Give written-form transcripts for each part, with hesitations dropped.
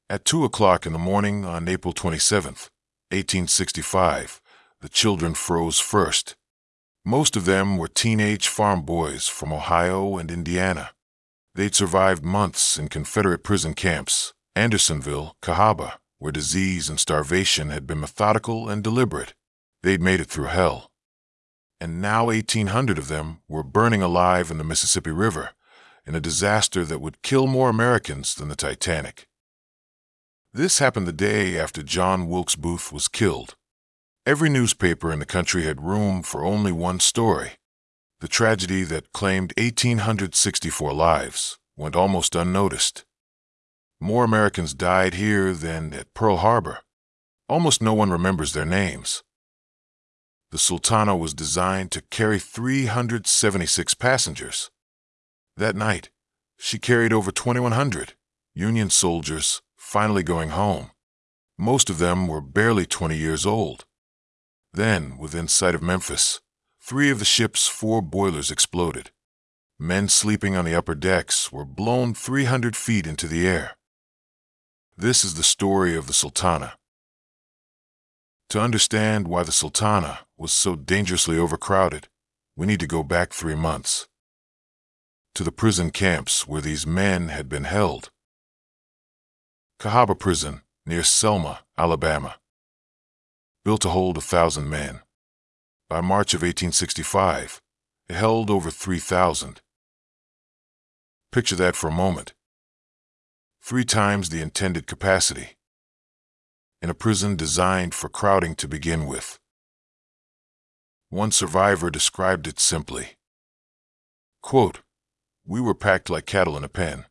At 2 o'clock in the morning on April 27th, 1865, the children froze first. Most of them were teenage farm boys from Ohio and Indiana. They'd survived months in Confederate prison camps, Andersonville, Cahaba, where disease and starvation had been methodical and deliberate. They'd made it through hell. And now 1,800 of them were burning alive in the Mississippi River, in a disaster that would kill more Americans than the Titanic. This happened the day after John Wilkes Booth was killed. Every newspaper in the country had room for only one story. The tragedy that claimed 1,864 lives went almost unnoticed. More Americans died here than at Pearl Harbor. Almost no one remembers their names. The Sultana was designed to carry 376 passengers. That night, she carried over 2,100 Union soldiers finally going home. Most of them were barely 20 years old. Then, within sight of Memphis, 3 of the ship's 4 boilers exploded. Men sleeping on the upper decks were blown 300 feet into the air. This is the story of the Sultana. To understand why the Sultana was so dangerously overcrowded, we need to go back 3 months. To the prison camps where these men had been held. Cahaba Prison, near Selma, Alabama. Built to hold 1,000 men. By March of 1865, it held over 3,000. Picture that for a moment. 3 times the intended capacity. In a prison designed for crowding to begin with. One survivor described it simply. Quote, "We were packed like cattle in a pen.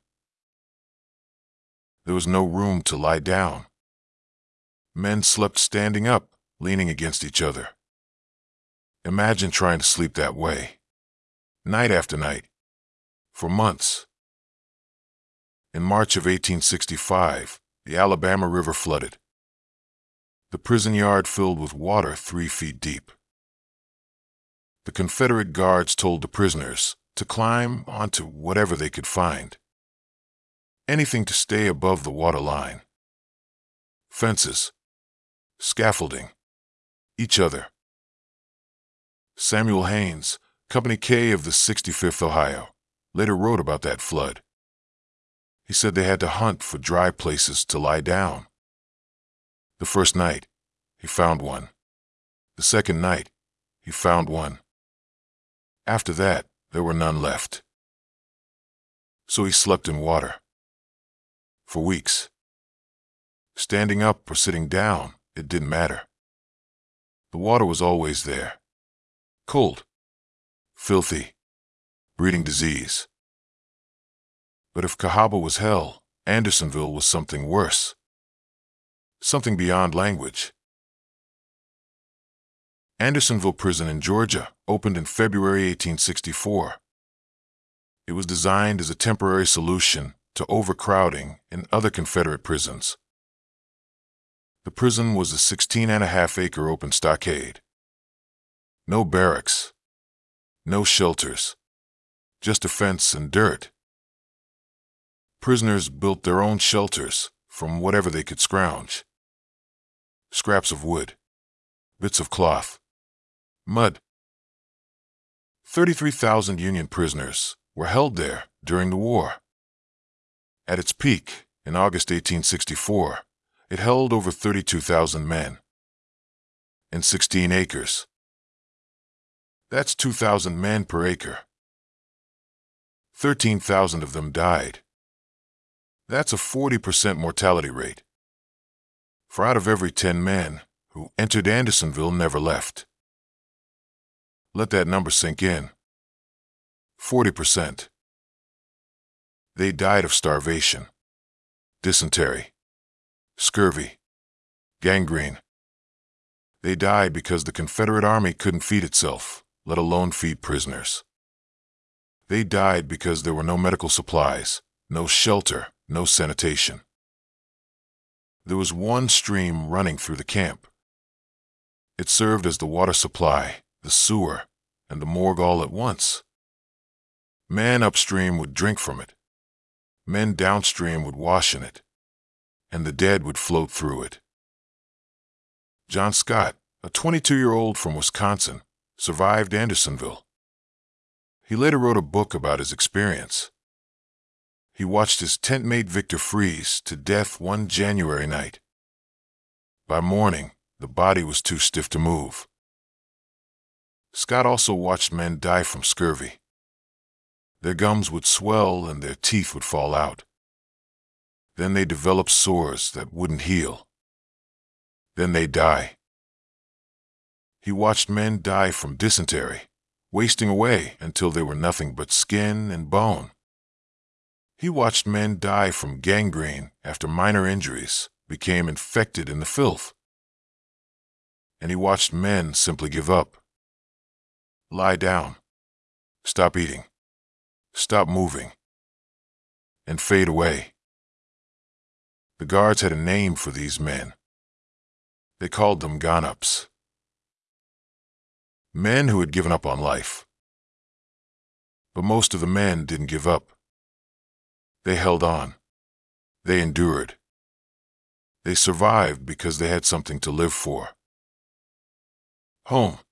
There was no room to lie down. Men slept standing up, leaning against each other. Imagine trying to sleep that way. Night after night. For months." In March of 1865, the Alabama River flooded. The prison yard filled with water 3 feet deep. The Confederate guards told the prisoners to climb onto whatever they could find. Anything to stay above the water line. Fences, scaffolding, each other. Samuel Haynes, Company K of the 65th Ohio, later wrote about that flood. He said they had to hunt for dry places to lie down. The first night, he found one. The second night, he found one. After that, there were none left. So he slept in water. For weeks. Standing up or sitting down, it didn't matter. The water was always there. Cold. Filthy. Breeding disease. But if Cahaba was hell, Andersonville was something worse. Something beyond language. Andersonville Prison in Georgia opened in February 1864. It was designed as a temporary solution to overcrowding in other Confederate prisons. The prison was a 16.5-acre open stockade. No barracks. No shelters. Just a fence and dirt. Prisoners built their own shelters from whatever they could scrounge. Scraps of wood. Bits of cloth. Mud. 33,000 Union prisoners were held there during the war. At its peak, in August 1864, it held over 32,000 men. In 16 acres. That's 2,000 men per acre. 13,000 of them died. That's a 40% mortality rate. For out of every 10 men who entered Andersonville never left. Let that number sink in. 40%. They died of starvation, dysentery, scurvy, gangrene. They died because the Confederate Army couldn't feed itself, let alone feed prisoners. They died because there were no medical supplies, no shelter, no sanitation. There was one stream running through the camp. It served as the water supply, the sewer, and the morgue all at once. Men upstream would drink from it. Men downstream would wash in it. and the dead would float through it. John Scott, a 22-year-old from Wisconsin, survived Andersonville. He later wrote a book about his experience. He watched his tent mate Victor freeze to death one January night. By morning, the body was too stiff to move. Scott also watched men die from scurvy. Their gums would swell and their teeth would fall out. Then they developed sores that wouldn't heal. Then they'd die. He watched men die from dysentery, wasting away until they were nothing but skin and bone. He watched men die from gangrene after minor injuries became infected in the filth. And he watched men simply give up. Lie down. Stop eating. Stop moving. And fade away. The guards had a name for these men. They called them gone-ups. Men who had given up on life. But most of the men didn't give up. They held on. They endured. They survived because they had something to live for. Home.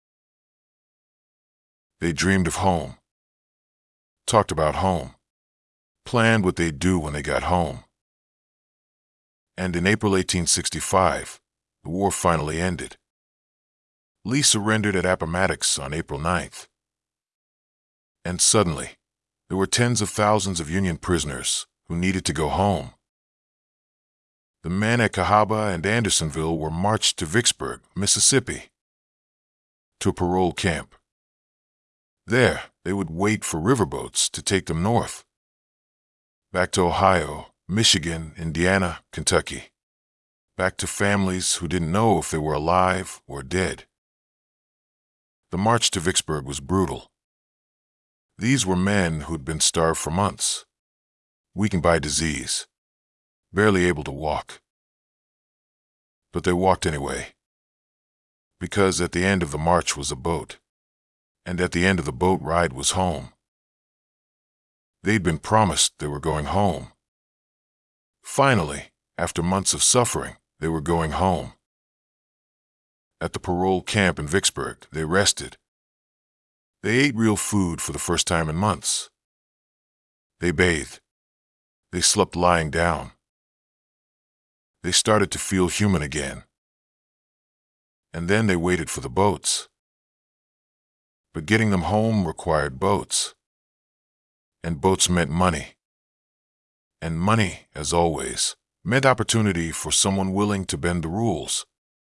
They dreamed of home. Talked about home. Planned what they'd do when they got home. And in April 1865, the war finally ended. Lee surrendered at Appomattox on April 9th. And suddenly, there were tens of thousands of Union prisoners who needed to go home. The men at Cahaba and Andersonville were marched to Vicksburg, Mississippi, to a parole camp. There, they would wait for riverboats to take them north, back to Ohio, Michigan, Indiana, Kentucky, back to families who didn't know if they were alive or dead. The march to Vicksburg was brutal. These were men who'd been starved for months, weakened by disease, barely able to walk. But they walked anyway, because at the end of the march was a boat, and at the end of the boat ride was home. They'd been promised they were going home. Finally, after months of suffering, they were going home. At the parole camp in Vicksburg, they rested. They ate real food for the first time in months. They bathed. They slept lying down. They started to feel human again. And then they waited for the boats. But getting them home required boats. And boats meant money. And money, as always, meant opportunity for someone willing to bend the rules.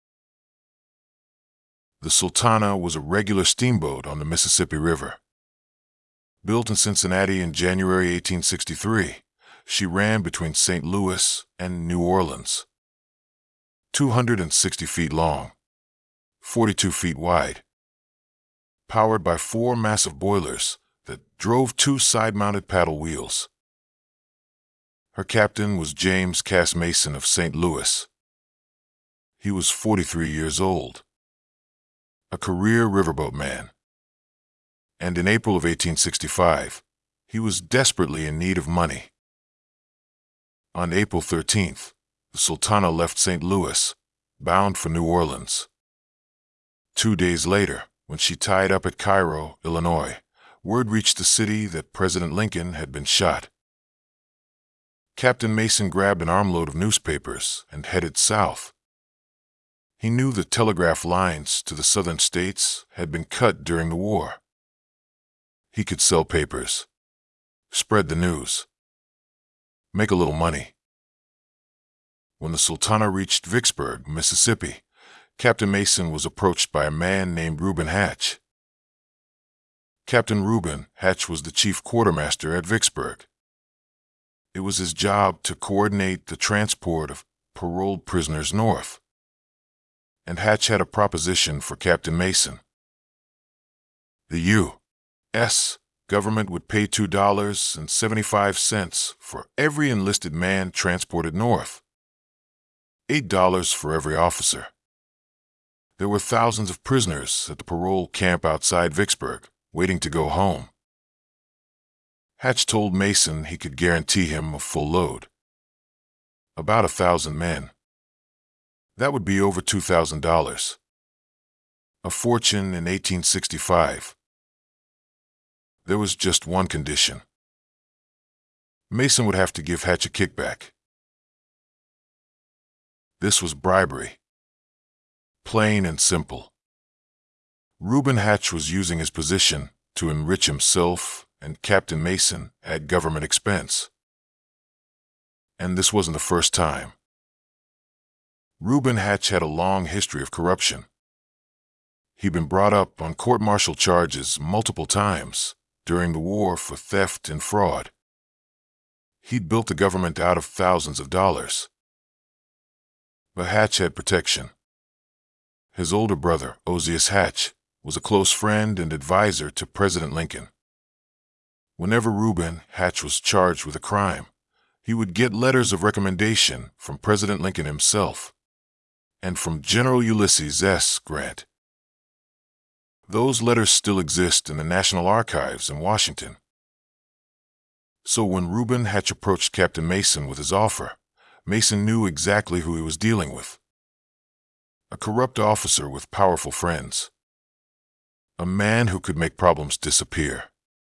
The Sultana was a regular steamboat on the Mississippi River. Built in Cincinnati in January 1863, she ran between St. Louis and New Orleans. 260 feet long, 42 feet wide, powered by 4 massive boilers that drove 2 side-mounted paddle wheels. Her captain was James Cass Mason of St. Louis. He was 43 years old, a career riverboat man. And in April of 1865, he was desperately in need of money. On April 13th, the Sultana left St. Louis, bound for New Orleans. 2 days later, when she tied up at Cairo, Illinois, word reached the city that President Lincoln had been shot. Captain Mason grabbed an armload of newspapers and headed south. He knew the telegraph lines to the southern states had been cut during the war. He could sell papers, spread the news, make a little money. When the Sultana reached Vicksburg, Mississippi, Captain Mason was approached by a man named Reuben Hatch. Captain Reuben Hatch was the chief quartermaster at Vicksburg. It was his job to coordinate the transport of paroled prisoners north. And Hatch had a proposition for Captain Mason. The U.S. government would pay $2.75 for every enlisted man transported north. $8 for every officer. There were thousands of prisoners at the parole camp outside Vicksburg, waiting to go home. Hatch told Mason he could guarantee him a full load. about 1,000 men. That would be over $2,000. A fortune in 1865. There was just one condition. Mason would have to give Hatch a kickback. This was bribery. Plain and simple. Reuben Hatch was using his position to enrich himself and Captain Mason at government expense. And this wasn't the first time. Reuben Hatch had a long history of corruption. He'd been brought up on court-martial charges multiple times during the war for theft and fraud. He'd built the government out of thousands of dollars. But Hatch had protection. His older brother, Ozias Hatch, was a close friend and advisor to President Lincoln. Whenever Reuben Hatch was charged with a crime, he would get letters of recommendation from President Lincoln himself and from General Ulysses S. Grant. Those letters still exist in the National Archives in Washington. So when Reuben Hatch approached Captain Mason with his offer, Mason knew exactly who he was dealing with. A corrupt officer with powerful friends. A man who could make problems disappear.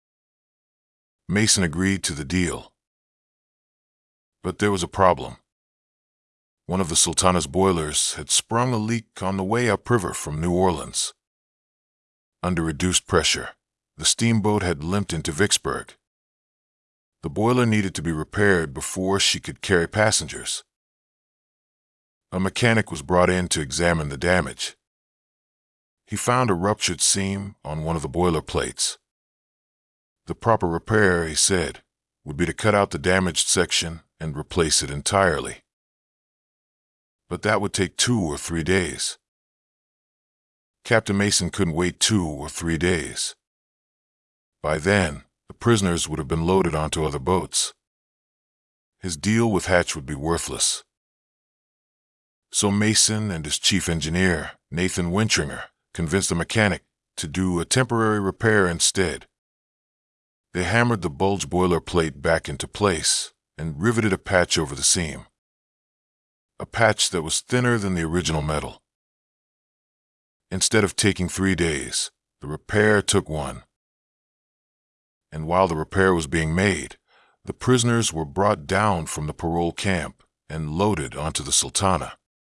Mason agreed to the deal. But there was a problem. One of the Sultana's boilers had sprung a leak on the way upriver from New Orleans. Under reduced pressure, the steamboat had limped into Vicksburg. The boiler needed to be repaired before she could carry passengers. A mechanic was brought in to examine the damage. He found a ruptured seam on one of the boiler plates. The proper repair, he said, would be to cut out the damaged section and replace it entirely. But that would take 2 or 3 days. Captain Mason couldn't wait 2 or 3 days. By then, the prisoners would have been loaded onto other boats. His deal with Hatch would be worthless. So Mason and his chief engineer, Nathan Wintringer, convinced the mechanic to do a temporary repair instead. They hammered the bulge boiler plate back into place and riveted a patch over the seam. A patch that was thinner than the original metal. Instead of taking 3 days, the repair took 1. And while the repair was being made, the prisoners were brought down from the parole camp and loaded onto the Sultana.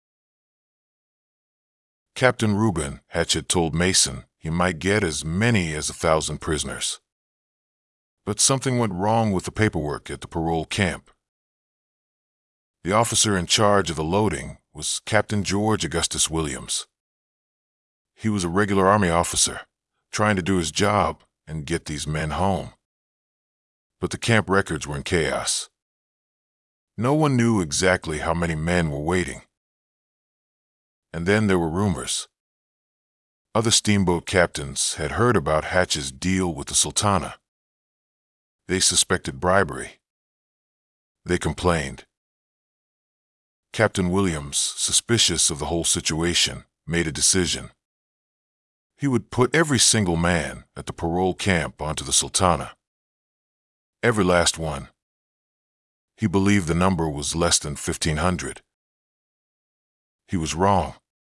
Captain Reuben Hatch had told Mason he might get as many as 1,000 prisoners. But something went wrong with the paperwork at the parole camp. The officer in charge of the loading was Captain George Augustus Williams. He was a regular Army officer, trying to do his job and get these men home. But the camp records were in chaos. No one knew exactly how many men were waiting. And then there were rumors. Other steamboat captains had heard about Hatch's deal with the Sultana. They suspected bribery. They complained. Captain Williams, suspicious of the whole situation, made a decision. He would put every single man at the parole camp onto the Sultana. Every last one. He believed the number was less than 1,500. He was wrong.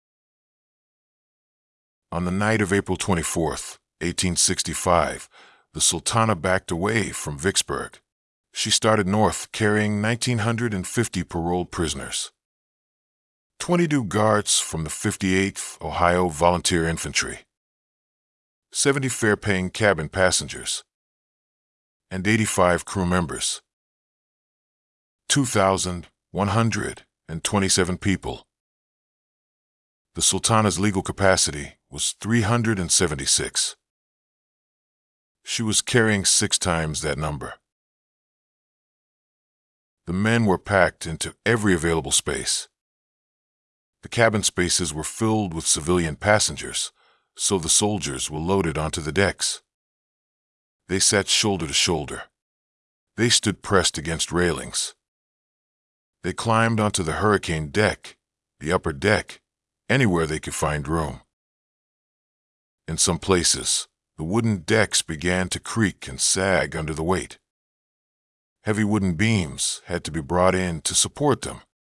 On the night of April 24th, 1865, the Sultana backed away from Vicksburg. She started north carrying 1,950 paroled prisoners. 22 guards from the 58th Ohio Volunteer Infantry. 70 fare-paying cabin passengers. And 85 crew members. 2,127 people. The Sultana's legal capacity was 376. She was carrying 6 times that number. The men were packed into every available space. The cabin spaces were filled with civilian passengers, so the soldiers were loaded onto the decks. They sat shoulder to shoulder. They stood pressed against railings. They climbed onto the hurricane deck, the upper deck, anywhere they could find room. In some places, the wooden decks began to creak and sag under the weight. Heavy wooden beams had to be brought in to support them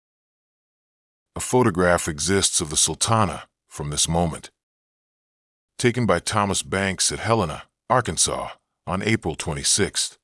A photograph exists of the Sultana from this moment, taken by Thomas Banks at Helena, Arkansas, on April 26th,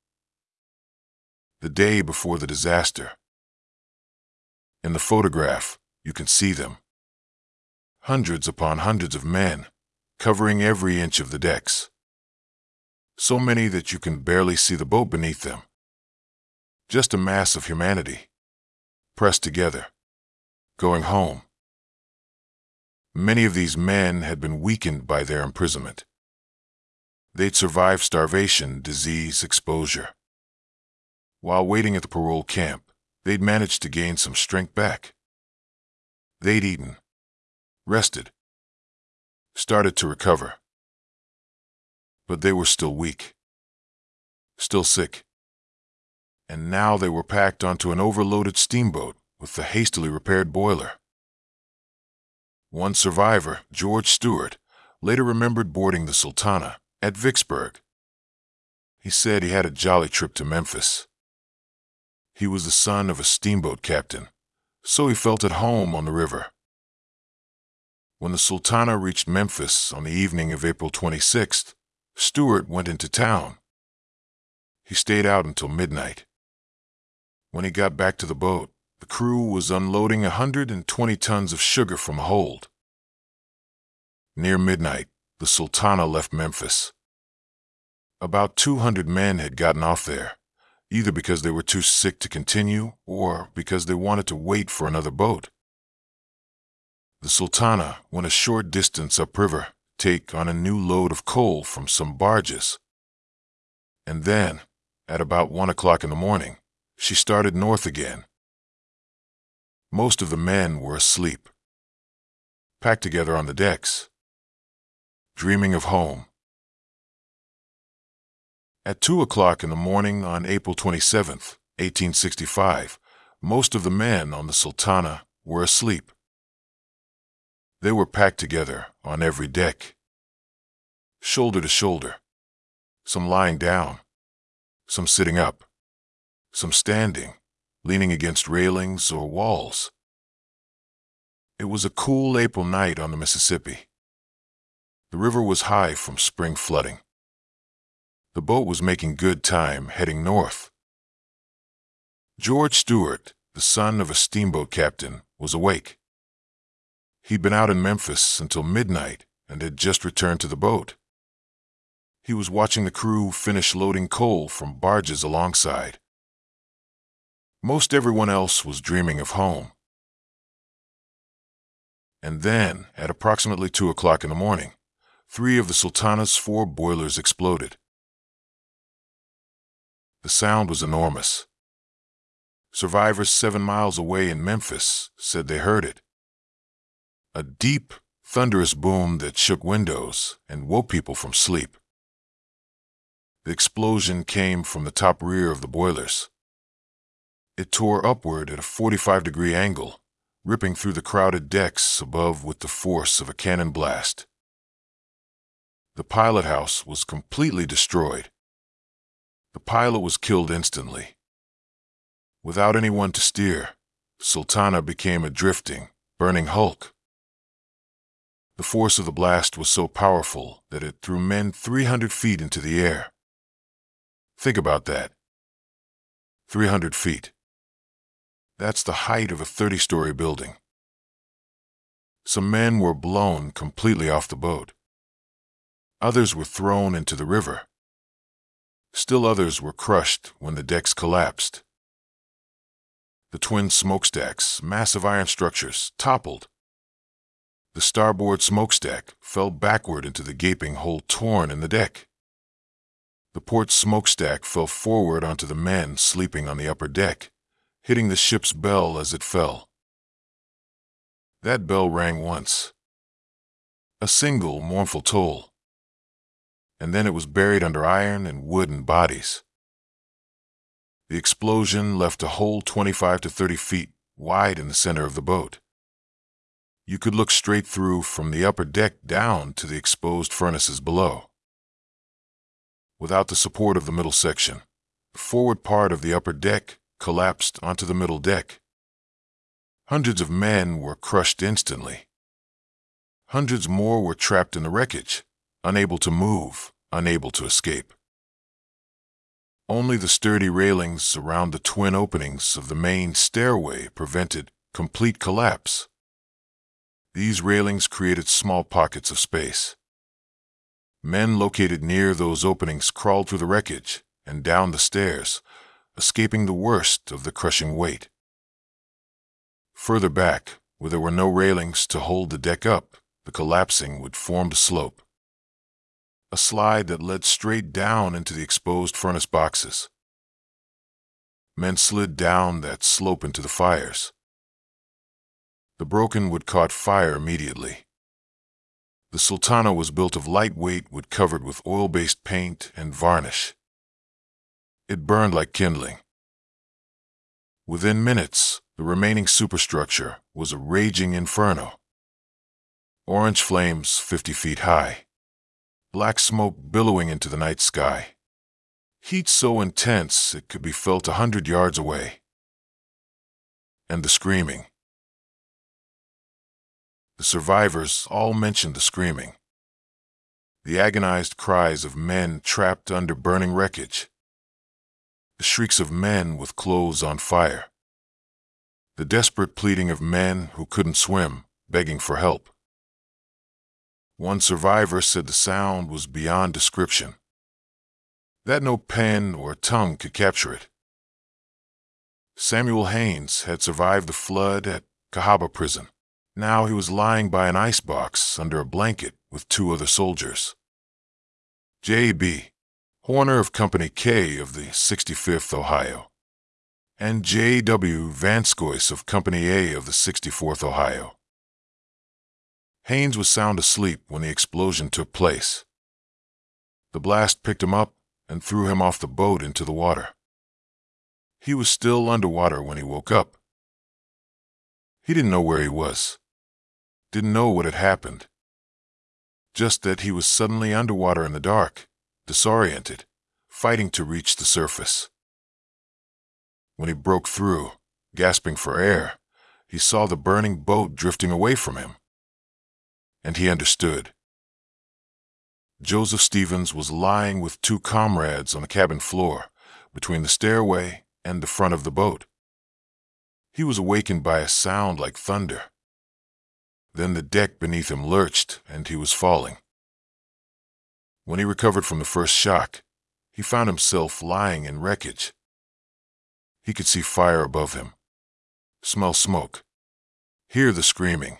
the day before the disaster. In the photograph, you can see them. Hundreds upon hundreds of men, covering every inch of the decks. So many that you can barely see the boat beneath them. Just a mass of humanity, pressed together, going home. Many of these men had been weakened by their imprisonment. They'd survived starvation, disease, exposure. While waiting at the parole camp, they'd managed to gain some strength back. They'd eaten, rested, started to recover. But they were still weak, still sick. And now they were packed onto an overloaded steamboat with the hastily repaired boiler. One survivor, George Stewart, later remembered boarding the Sultana at Vicksburg. He said he had a jolly trip to Memphis. He was the son of a steamboat captain, so he felt at home on the river. When the Sultana reached Memphis on the evening of April 26th, Stewart went into town. He stayed out until midnight. When he got back to the boat, the crew was unloading 120 tons of sugar from a hold. Near midnight, the Sultana left Memphis. About 200 men had gotten off there, either because they were too sick to continue or because they wanted to wait for another boat. The Sultana went a short distance upriver, take on a new load of coal from some barges. And then, at about 1 o'clock in the morning, she started north again. Most of the men were asleep, packed together on the decks, dreaming of home. At 2 o'clock in the morning on April 27th, 1865, most of the men on the Sultana were asleep. They were packed together on every deck, shoulder to shoulder, some lying down, some sitting up, some standing, leaning against railings or walls. It was a cool April night on the Mississippi. The river was high from spring flooding. The boat was making good time heading north. George Stewart, the son of a steamboat captain, was awake. He'd been out in Memphis until midnight and had just returned to the boat. He was watching the crew finish loading coal from barges alongside. Most everyone else was dreaming of home. And then, at approximately 2 o'clock in the morning, 3 of the Sultana's 4 boilers exploded. The sound was enormous. Survivors 7 miles away in Memphis said they heard it. A deep, thunderous boom that shook windows and woke people from sleep. The explosion came from the top rear of the boilers. It tore upward at a 45-degree angle, ripping through the crowded decks above with the force of a cannon blast. The pilot house was completely destroyed. The pilot was killed instantly. Without anyone to steer, Sultana became a drifting, burning hulk. The force of the blast was so powerful that it threw men 300 feet into the air. Think about that. 300 feet. That's the height of a 30-story building. Some men were blown completely off the boat. Others were thrown into the river. Still others were crushed when the decks collapsed. The twin smokestacks, massive iron structures, toppled. The starboard smokestack fell backward into the gaping hole torn in the deck. The port smokestack fell forward onto the men sleeping on the upper deck, hitting the ship's bell as it fell. That bell rang once. A single mournful toll. And then it was buried under iron and wooden bodies. The explosion left a hole 25 to 30 feet wide in the center of the boat. You could look straight through from the upper deck down to the exposed furnaces below. Without the support of the middle section, the forward part of the upper deck collapsed onto the middle deck. Hundreds of men were crushed instantly. Hundreds more were trapped in the wreckage, unable to move, unable to escape. Only the sturdy railings around the twin openings of the main stairway prevented complete collapse. These railings created small pockets of space. Men located near those openings crawled through the wreckage and down the stairs, escaping the worst of the crushing weight. Further back, where there were no railings to hold the deck up, the collapsing would form the slope, a slide that led straight down into the exposed furnace boxes. Men slid down that slope into the fires. The broken wood caught fire immediately. The Sultana was built of lightweight wood covered with oil-based paint and varnish. It burned like kindling. Within minutes, the remaining superstructure was a raging inferno. Orange flames 50 feet high. Black smoke billowing into the night sky. Heat so intense it could be felt 100 yards away. And the screaming. The survivors all mentioned the screaming. The agonized cries of men trapped under burning wreckage. The shrieks of men with clothes on fire. The desperate pleading of men who couldn't swim, begging for help. One survivor said the sound was beyond description, that no pen or tongue could capture it. Samuel Haynes had survived the flood at Cahaba prison. Now he was lying by an icebox under a blanket with 2 other soldiers. J.B. Horner of Company K of the 65th Ohio, and J.W. Vanscoyce of Company A of the 64th Ohio. Haynes was sound asleep when the explosion took place. The blast picked him up and threw him off the boat into the water. He was still underwater when he woke up. He didn't know where he was, didn't know what had happened, just that he was suddenly underwater in the dark, disoriented, fighting to reach the surface. When he broke through, gasping for air, he saw the burning boat drifting away from him. And he understood. Joseph Stevens was lying with 2 comrades on the cabin floor, between the stairway and the front of the boat. He was awakened by a sound like thunder. Then the deck beneath him lurched, and he was falling. When he recovered from the first shock, he found himself lying in wreckage. He could see fire above him, smell smoke, hear the screaming.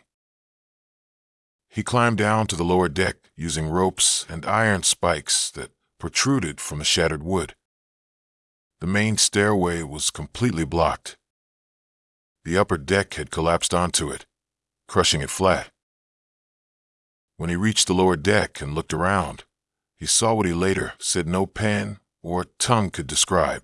He climbed down to the lower deck using ropes and iron spikes that protruded from the shattered wood. The main stairway was completely blocked. The upper deck had collapsed onto it, crushing it flat. When he reached the lower deck and looked around, he saw what he later said no pen or tongue could describe.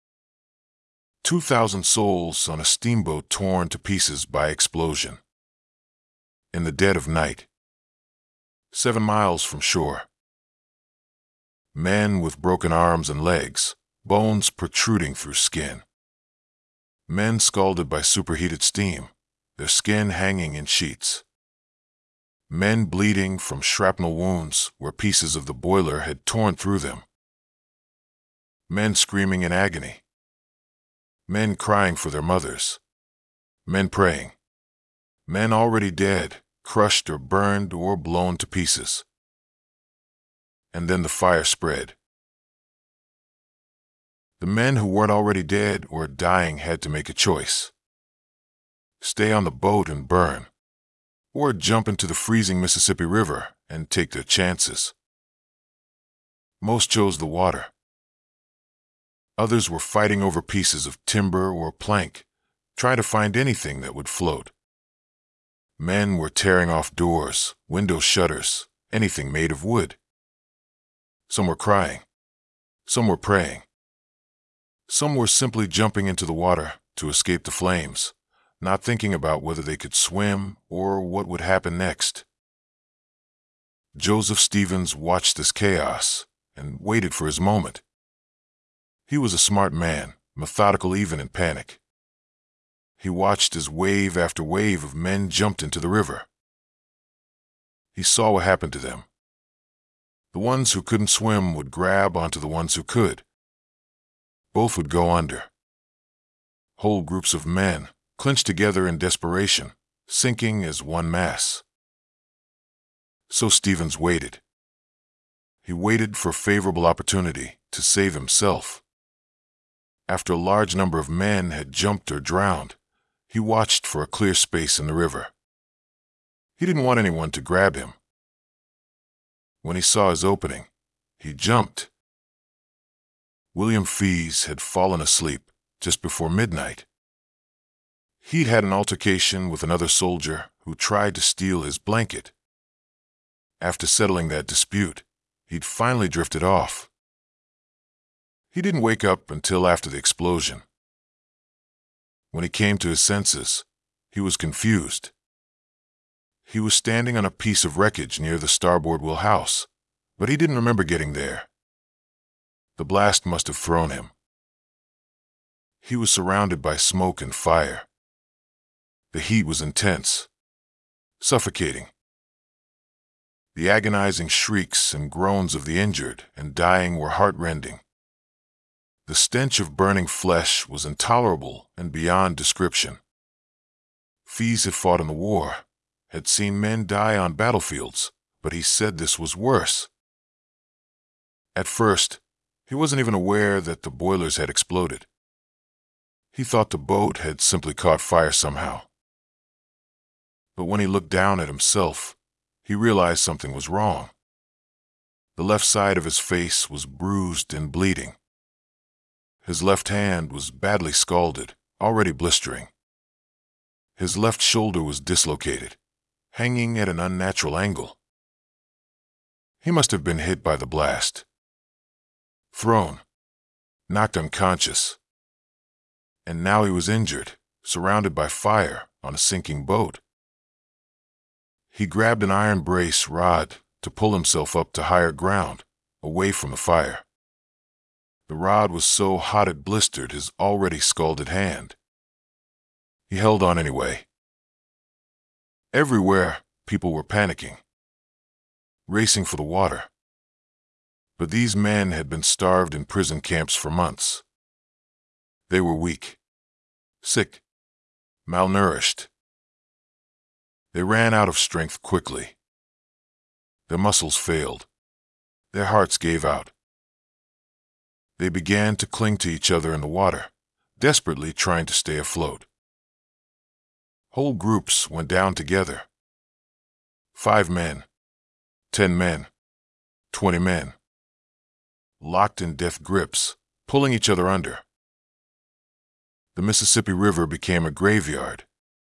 2,000 souls on a steamboat torn to pieces by explosion. In the dead of night. 7 miles from shore. Men with broken arms and legs, bones protruding through skin. Men scalded by superheated steam, their skin hanging in sheets. Men bleeding from shrapnel wounds where pieces of the boiler had torn through them. Men screaming in agony. Men crying for their mothers. Men praying. Men already dead, crushed or burned or blown to pieces. And then the fire spread. The men who weren't already dead or dying had to make a choice. Stay on the boat and burn, or jump into the freezing Mississippi River and take their chances. Most chose the water. Others were fighting over pieces of timber or plank, trying to find anything that would float. Men were tearing off doors, window shutters, anything made of wood. Some were crying. Some were praying. Some were simply jumping into the water to escape the flames, not thinking about whether they could swim or what would happen next. Joseph Stevens watched this chaos and waited for his moment. He was a smart man, methodical even in panic. He watched as wave after wave of men jumped into the river. He saw what happened to them. The ones who couldn't swim would grab onto the ones who could. Both would go under. Whole groups of men clinched together in desperation, sinking as one mass. So Stevens waited. He waited for a favorable opportunity to save himself. After a large number of men had jumped or drowned, he watched for a clear space in the river. He didn't want anyone to grab him. When he saw his opening, he jumped. William Fees had fallen asleep just before midnight. He'd had an altercation with another soldier who tried to steal his blanket. After settling that dispute, he'd finally drifted off. He didn't wake up until after the explosion. When he came to his senses, he was confused. He was standing on a piece of wreckage near the starboard wheel house, but he didn't remember getting there. The blast must have thrown him. He was surrounded by smoke and fire. The heat was intense, suffocating. The agonizing shrieks and groans of the injured and dying were heart-rending. The stench of burning flesh was intolerable and beyond description. Fees had fought in the war, had seen men die on battlefields, but he said this was worse. At first, he wasn't even aware that the boilers had exploded. He thought the boat had simply caught fire somehow. But when he looked down at himself, he realized something was wrong. The left side of his face was bruised and bleeding. His left hand was badly scalded, already blistering. His left shoulder was dislocated, hanging at an unnatural angle. He must have been hit by the blast. Thrown, knocked unconscious. And now he was injured, surrounded by fire on a sinking boat. He grabbed an iron brace rod to pull himself up to higher ground, away from the fire. The rod was so hot it blistered his already scalded hand. He held on anyway. Everywhere, people were panicking, racing for the water. But these men had been starved in prison camps for months. They were weak, sick, malnourished. They ran out of strength quickly. Their muscles failed. Their hearts gave out. They began to cling to each other in the water, desperately trying to stay afloat. Whole groups went down together. 5 men, 10 men, 20 men, locked in death grips, pulling each other under. The Mississippi River became a graveyard.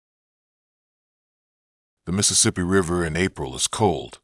The Mississippi River in April is cold.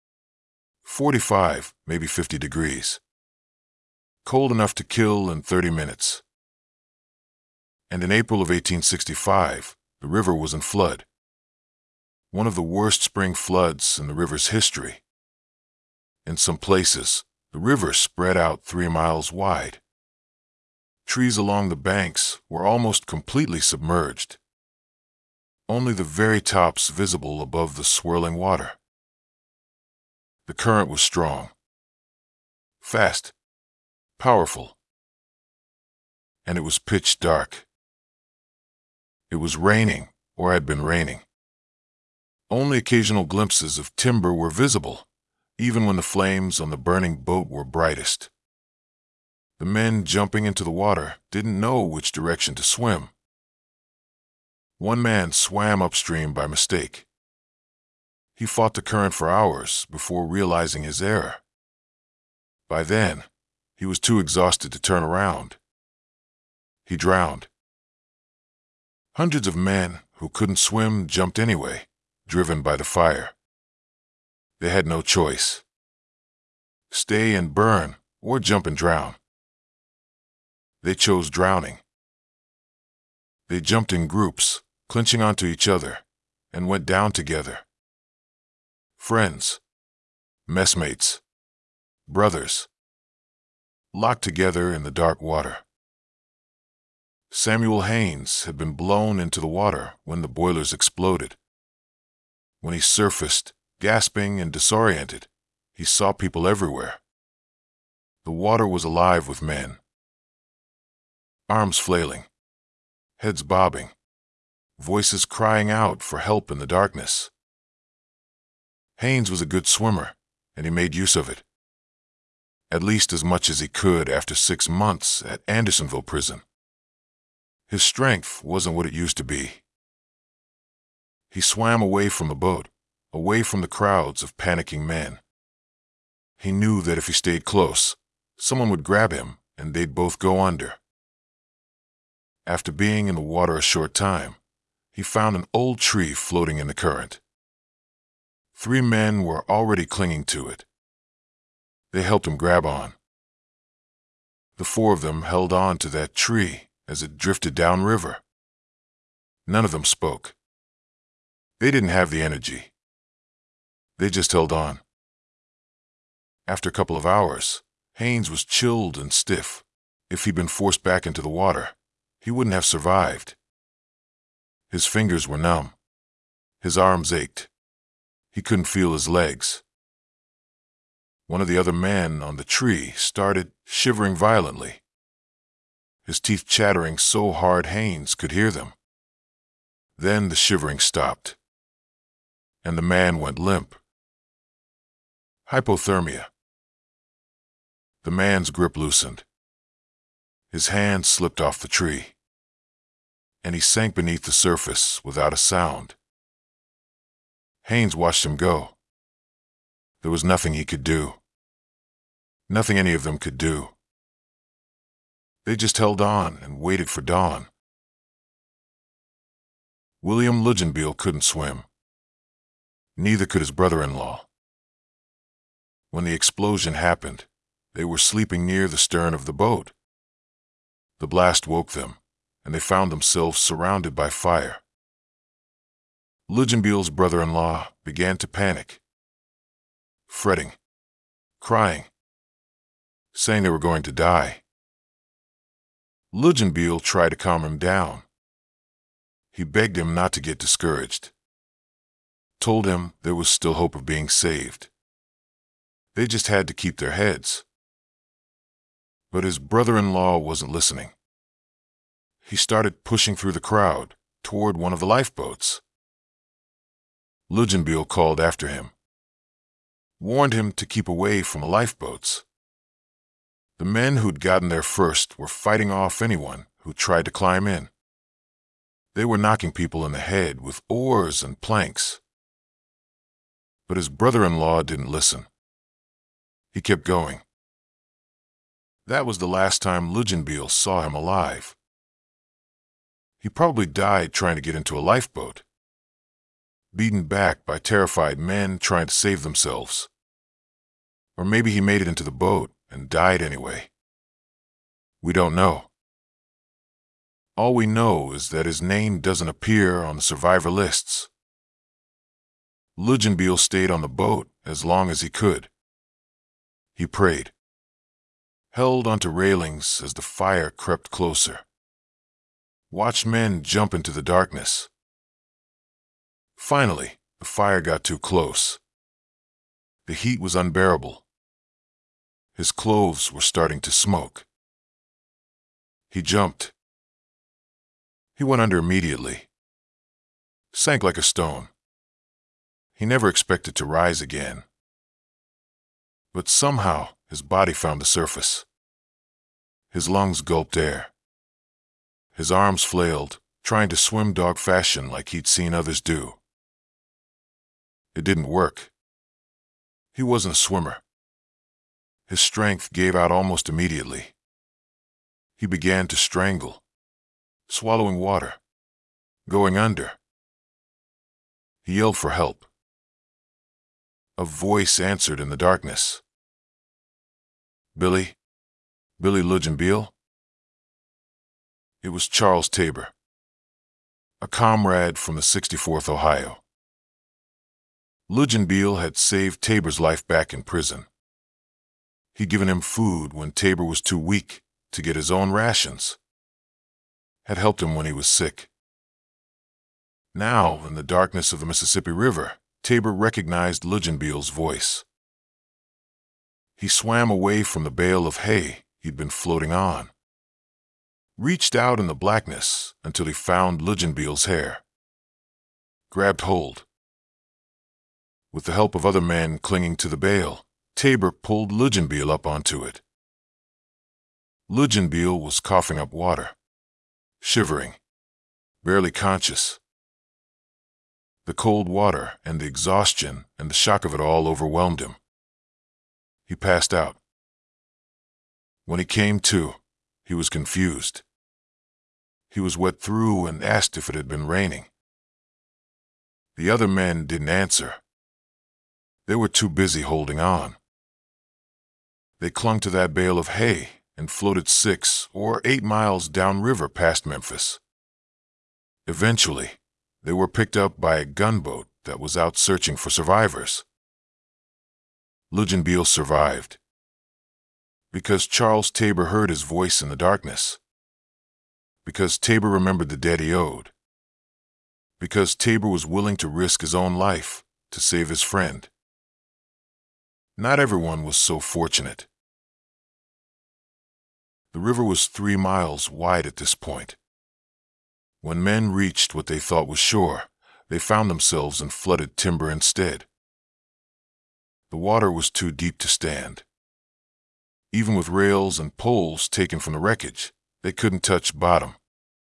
45, maybe 50 degrees. Cold enough to kill in 30 minutes. And in April of 1865, the river was in flood. One of the worst spring floods in the river's history. In some places, the river spread out 3 miles wide. Trees along the banks were almost completely submerged. Only the very tops visible above the swirling water. The current was strong, fast, powerful, and it was pitch dark. It was raining, or had been raining. Only occasional glimpses of timber were visible, even when the flames on the burning boat were brightest. The men jumping into the water didn't know which direction to swim. One man swam upstream by mistake. He fought the current for hours before realizing his error. By then, he was too exhausted to turn around. He drowned. Hundreds of men who couldn't swim jumped anyway, driven by the fire. They had no choice. Stay and burn, or jump and drown. They chose drowning. They jumped in groups, clinching onto each other, and went down together. Friends, messmates, brothers, locked together in the dark water. Samuel Haynes had been blown into the water when the boilers exploded. When he surfaced, gasping and disoriented, he saw people everywhere. The water was alive with men. Arms flailing, heads bobbing, voices crying out for help in the darkness. Haynes was a good swimmer, and he made use of it. At least as much as he could after 6 months at Andersonville prison. His strength wasn't what it used to be. He swam away from the boat, away from the crowds of panicking men. He knew that if he stayed close, someone would grab him and they'd both go under. After being in the water a short time, he found an old tree floating in the current. 3 men were already clinging to it. They helped him grab on. The 4 of them held on to that tree as it drifted downriver. None of them spoke. They didn't have the energy. They just held on. After a couple of hours, Haynes was chilled and stiff. If he'd been forced back into the water, he wouldn't have survived. His fingers were numb. His arms ached. He couldn't feel his legs. One of the other men on the tree started shivering violently, his teeth chattering so hard Haynes could hear them. Then the shivering stopped, and the man went limp. Hypothermia. The man's grip loosened. His hand slipped off the tree, and he sank beneath the surface without a sound. Haynes watched him go. There was nothing he could do. Nothing any of them could do. They just held on and waited for dawn. William Luginbill couldn't swim. Neither could his brother-in-law. When the explosion happened, they were sleeping near the stern of the boat. The blast woke them, and they found themselves surrounded by fire. Luginbill's brother-in-law began to panic, fretting, crying, saying they were going to die. Luginbill tried to calm him down. He begged him not to get discouraged, told him there was still hope of being saved. They just had to keep their heads. But his brother-in-law wasn't listening. He started pushing through the crowd toward one of the lifeboats. Luginbill called after him, warned him to keep away from the lifeboats. The men who'd gotten there first were fighting off anyone who tried to climb in. They were knocking people in the head with oars and planks. But his brother-in-law didn't listen. He kept going. That was the last time Luginbill saw him alive. He probably died trying to get into a lifeboat, beaten back by terrified men trying to save themselves. Or maybe he made it into the boat and died anyway. We don't know. All we know is that his name doesn't appear on the survivor lists. Luginbill stayed on the boat as long as he could. He prayed, held onto railings as the fire crept closer, watched men jump into the darkness. Finally, the fire got too close. The heat was unbearable. His clothes were starting to smoke. He jumped. He went under immediately, sank like a stone. He never expected to rise again. But somehow his body found the surface. His lungs gulped air. His arms flailed, trying to swim dog fashion like he'd seen others do. It didn't work. He wasn't a swimmer. His strength gave out almost immediately. He began to strangle, swallowing water, going under. He yelled for help. A voice answered in the darkness. Billy? Billy Luginbill? It was Charles Tabor, a comrade from the 64th Ohio. Luginbill had saved Tabor's life back in prison. He'd given him food when Tabor was too weak to get his own rations. had helped him when he was sick. Now, in the darkness of the Mississippi River, Tabor recognized Luginbio's voice. He swam away from the bale of hay he'd been floating on, reached out in the blackness until he found Luginbio's hair, grabbed hold. With the help of other men clinging to the bale, Tabor pulled Luginbio up onto it. Luginbio was coughing up water, shivering, barely conscious. The cold water and the exhaustion and the shock of it all overwhelmed him. He passed out. When he came to, he was confused. He was wet through and asked if it had been raining. The other men didn't answer. They were too busy holding on. They clung to that bale of hay and floated 6 or 8 miles downriver past Memphis. Eventually, they were picked up by a gunboat that was out searching for survivors. Luginbio survived because Charles Tabor heard his voice in the darkness, because Tabor remembered the debt he owed, because Tabor was willing to risk his own life to save his friend. Not everyone was so fortunate. The river was 3 miles wide at this point. When men reached what they thought was shore, they found themselves in flooded timber instead. The water was too deep to stand. Even with rails and poles taken from the wreckage, they couldn't touch bottom.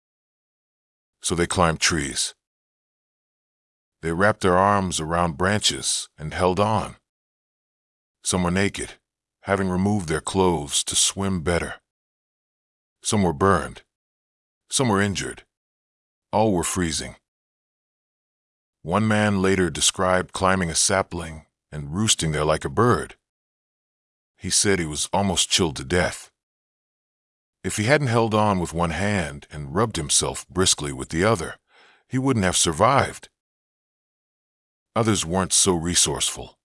So they climbed trees. They wrapped their arms around branches and held on. Some were naked, having removed their clothes to swim better. Some were burned. Some were injured. All were freezing. One man later described climbing a sapling and roosting there like a bird. He said he was almost chilled to death. If he hadn't held on with one hand and rubbed himself briskly with the other, he wouldn't have survived. Others weren't so resourceful.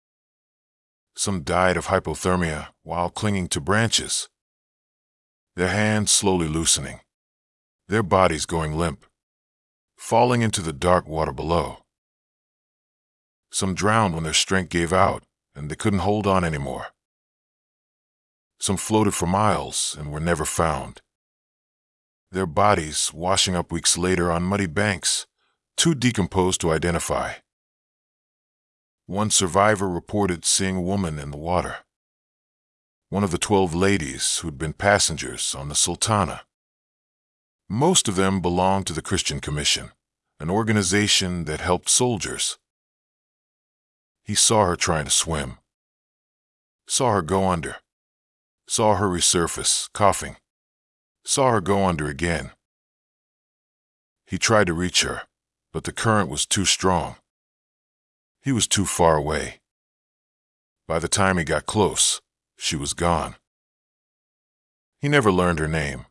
Some died of hypothermia while clinging to branches, their hands slowly loosening, their bodies going limp, falling into the dark water below. Some drowned when their strength gave out and they couldn't hold on anymore. Some floated for miles and were never found, their bodies washing up weeks later on muddy banks, too decomposed to identify. One survivor reported seeing a woman in the water, one of the 12 ladies who'd been passengers on the Sultana. Most of them belonged to the Christian Commission, an organization that helped soldiers. He saw her trying to swim, saw her go under, saw her resurface, coughing, saw her go under again. He tried to reach her, but the current was too strong. He was too far away. By the time he got close, she was gone. He never learned her name.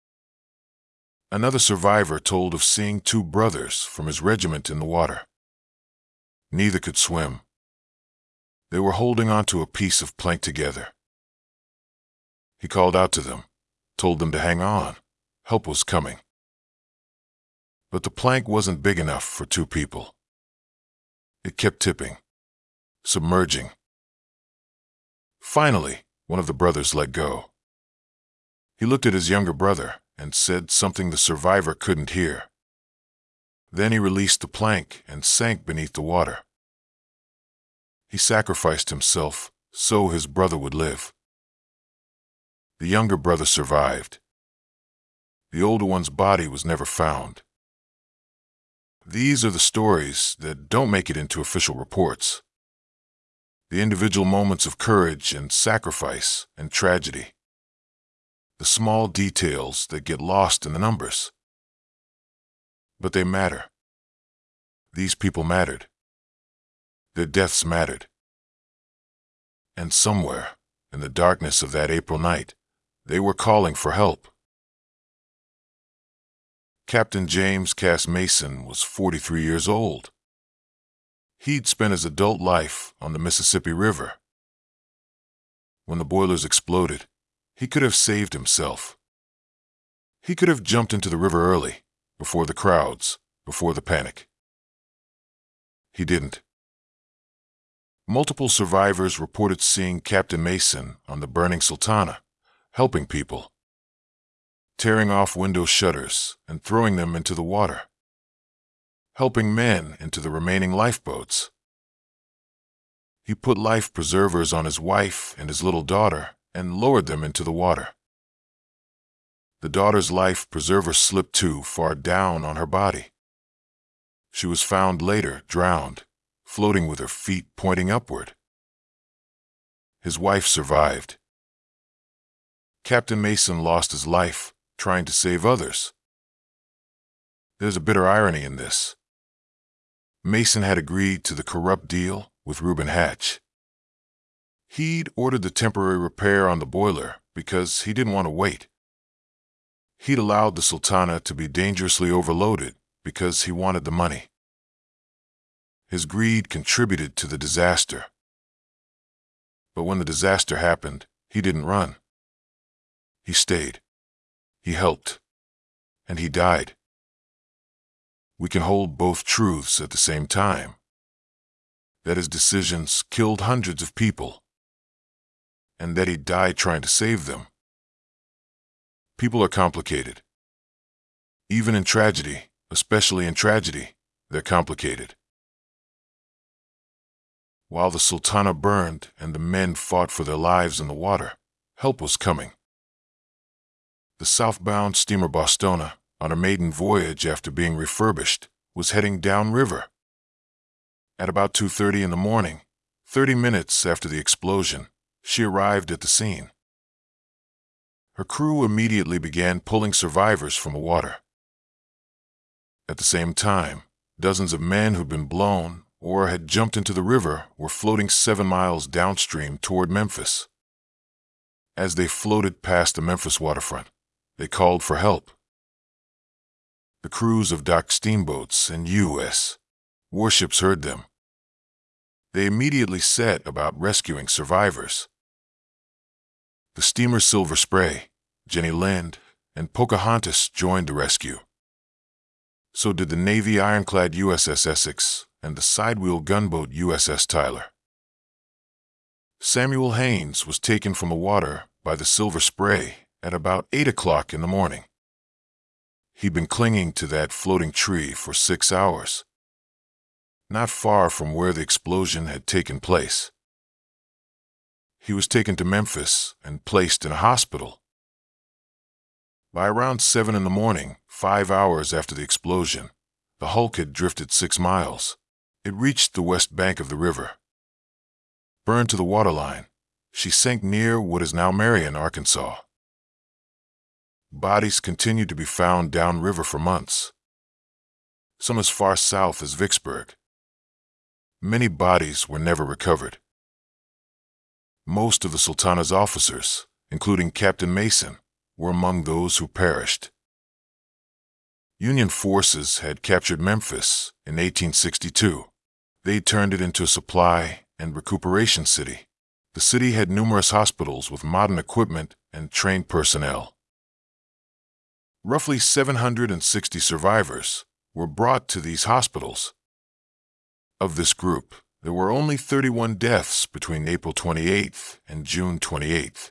Another survivor told of seeing 2 brothers from his regiment in the water. Neither could swim. They were holding onto a piece of plank together. He called out to them, told them to hang on. Help was coming. But the plank wasn't big enough for 2 people. It kept tipping, submerging. Finally, one of the brothers let go. He looked at his younger brother and said something the survivor couldn't hear. Then he released the plank and sank beneath the water. He sacrificed himself so his brother would live. The younger brother survived. The older one's body was never found. These are the stories that don't make it into official reports. The individual moments of courage and sacrifice and tragedy. The small details that get lost in the numbers. But they matter. These people mattered. Their deaths mattered. And somewhere, in the darkness of that April night, they were calling for help. Captain James Cass Mason was 43 years old. He'd spent his adult life on the Mississippi River. When the boilers exploded, he could have saved himself. He could have jumped into the river early, before the crowds, before the panic. He didn't. Multiple survivors reported seeing Captain Mason on the burning Sultana, helping people, tearing off window shutters and throwing them into the water, helping men into the remaining lifeboats. He put life preservers on his wife and his little daughter and lowered them into the water. The daughter's life preserver slipped too far down on her body. She was found later drowned, floating with her feet pointing upward. His wife survived. Captain Mason lost his life trying to save others. There's a bitter irony in this. Mason had agreed to the corrupt deal with Reuben Hatch. He'd ordered the temporary repair on the boiler because he didn't want to wait. He'd allowed the Sultana to be dangerously overloaded because he wanted the money. His greed contributed to the disaster. But when the disaster happened, he didn't run. He stayed. He helped. And he died. We can hold both truths at the same time. That his decisions killed hundreds of people, and that he died trying to save them. People are complicated. Even in tragedy, especially in tragedy, they're complicated. While the Sultana burned and the men fought for their lives in the water, help was coming. The southbound steamer Bostona, on her maiden voyage after being refurbished, was heading downriver. At about 2:30 in the morning, 30 minutes after the explosion, she arrived at the scene. Her crew immediately began pulling survivors from the water. At the same time, dozens of men who'd been blown or had jumped into the river were floating 7 miles downstream toward Memphis. As they floated past the Memphis waterfront, they called for help. The crews of docked steamboats and U.S. warships heard them. They immediately set about rescuing survivors. The steamer Silver Spray, Jenny Lind, and Pocahontas joined the rescue. So did the Navy ironclad USS Essex and the sidewheel gunboat USS Tyler. Samuel Haynes was taken from the water by the Silver Spray at about 8 o'clock in the morning. He'd been clinging to that floating tree for 6 hours, not far from where the explosion had taken place. He was taken to Memphis and placed in a hospital. By around 7 in the morning, 5 hours after the explosion, the hulk had drifted 6 miles. It reached the west bank of the river. Burned to the waterline, she sank near what is now Marion, Arkansas. Bodies continued to be found downriver for months, some as far south as Vicksburg. Many bodies were never recovered. Most of the Sultana's officers, including Captain Mason, were among those who perished. Union forces had captured Memphis in 1862. They turned it into a supply and recuperation city. The city had numerous hospitals with modern equipment and trained personnel. Roughly 760 survivors were brought to these hospitals. Of this group, there were only 31 deaths between April 28th and June 28th.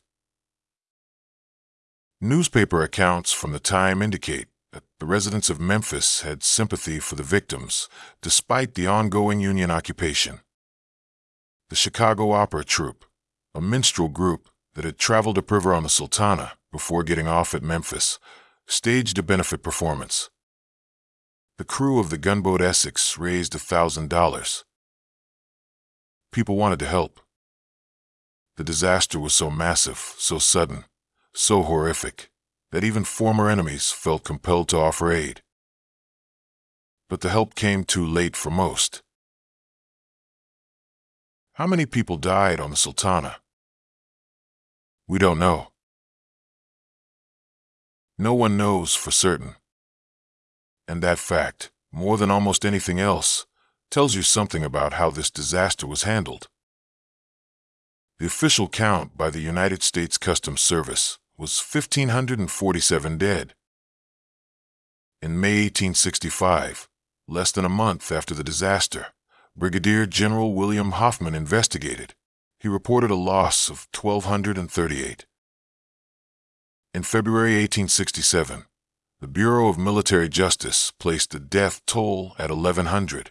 Newspaper accounts from the time indicate that the residents of Memphis had sympathy for the victims despite the ongoing Union occupation. The Chicago Opera Troupe, a minstrel group that had traveled upriver on the Sultana before getting off at Memphis, staged a benefit performance. The crew of the gunboat Essex raised $1,000. People wanted to help. The disaster was so massive, so sudden, so horrific, that even former enemies felt compelled to offer aid. But the help came too late for most. How many people died on the Sultana? We don't know. No one knows for certain. And that fact, more than almost anything else, tells you something about how this disaster was handled. The official count by the United States Customs Service was 1,547 dead. In May 1865, less than a month after the disaster, Brigadier General William Hoffman investigated. He reported a loss of 1,238. In February 1867, the Bureau of Military Justice placed the death toll at 1,100.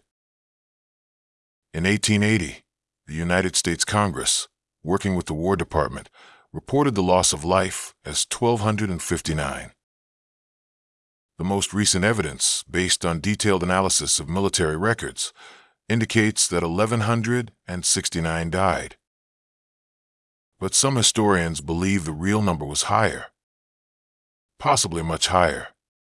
In 1880, the United States Congress, working with the War Department, reported the loss of life as 1,259. The most recent evidence, based on detailed analysis of military records, indicates that 1,169 died. But some historians believe the real number was higher, possibly much higher.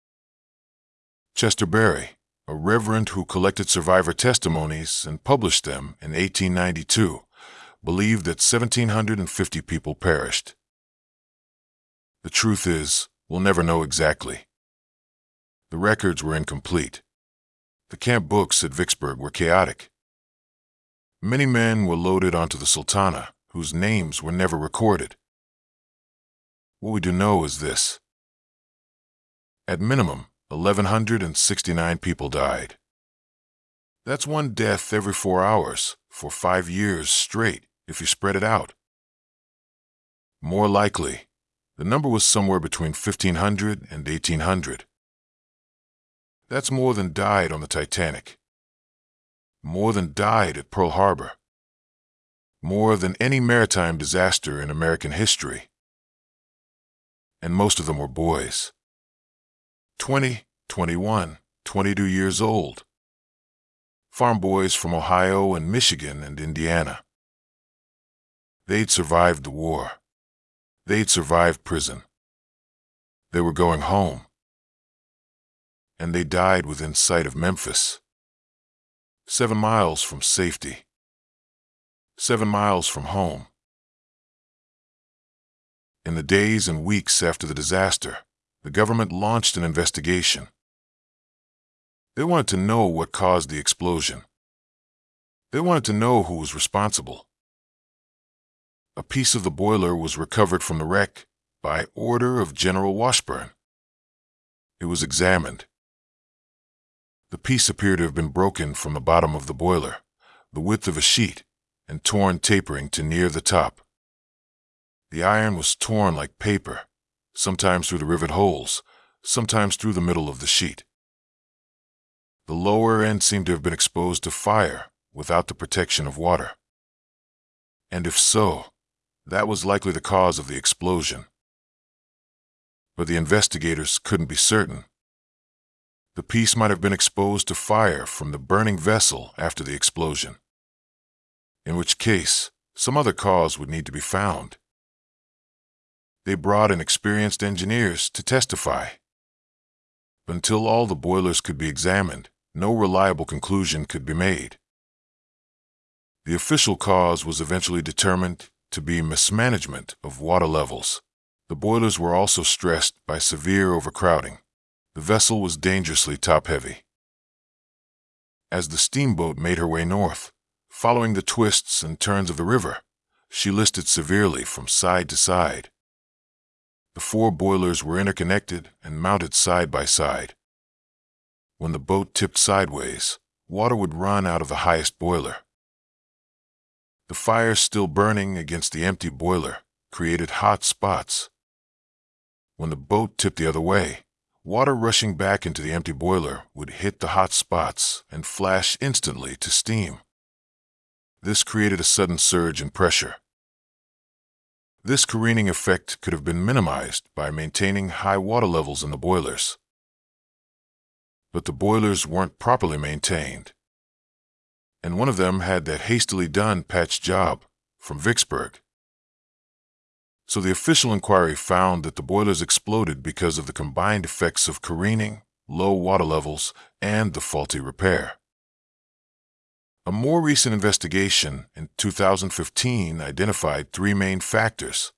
Chester Berry, a reverend who collected survivor testimonies and published them in 1892, believed that 1,750 people perished. The truth is, we'll never know exactly. The records were incomplete. The camp books at Vicksburg were chaotic. Many men were loaded onto the Sultana, whose names were never recorded. What we do know is this. At minimum, 1,169 people died. That's one death every 4 hours for 5 years straight if you spread it out. More likely, the number was somewhere between 1,500 and 1,800. That's more than died on the Titanic. More than died at Pearl Harbor. More than any maritime disaster in American history. And most of them were boys. 20, 21, 22 years old. Farm boys from Ohio and Michigan and Indiana. They'd survived the war. They'd survived prison. They were going home. And they died within sight of Memphis. 7 miles from safety. 7 miles from home. In the days and weeks after the disaster, the government launched an investigation. They wanted to know what caused the explosion. They wanted to know who was responsible. A piece of the boiler was recovered from the wreck by order of General Washburn. It was examined. The piece appeared to have been broken from the bottom of the boiler, the width of a sheet, and torn tapering to near the top. The iron was torn like paper, sometimes through the rivet holes, sometimes through the middle of the sheet. The lower end seemed to have been exposed to fire without the protection of water. And if so, that was likely the cause of the explosion. But the investigators couldn't be certain. The piece might have been exposed to fire from the burning vessel after the explosion, in which case some other cause would need to be found. They brought in experienced engineers to testify. But until all the boilers could be examined, no reliable conclusion could be made. The official cause was eventually determined to be mismanagement of water levels. The boilers were also stressed by severe overcrowding. The vessel was dangerously top-heavy. As the steamboat made her way north, following the twists and turns of the river, she listed severely from side to side. The 4 boilers were interconnected and mounted side by side. When the boat tipped sideways, water would run out of the highest boiler. The fire still burning against the empty boiler created hot spots. When the boat tipped the other way, water rushing back into the empty boiler would hit the hot spots and flash instantly to steam. This created a sudden surge in pressure. This careening effect could have been minimized by maintaining high water levels in the boilers. But the boilers weren't properly maintained. And one of them had that hastily done patch job from Vicksburg. So the official inquiry found that the boilers exploded because of the combined effects of careening, low water levels, and the faulty repair. A more recent investigation in 2015 identified 3 main factors.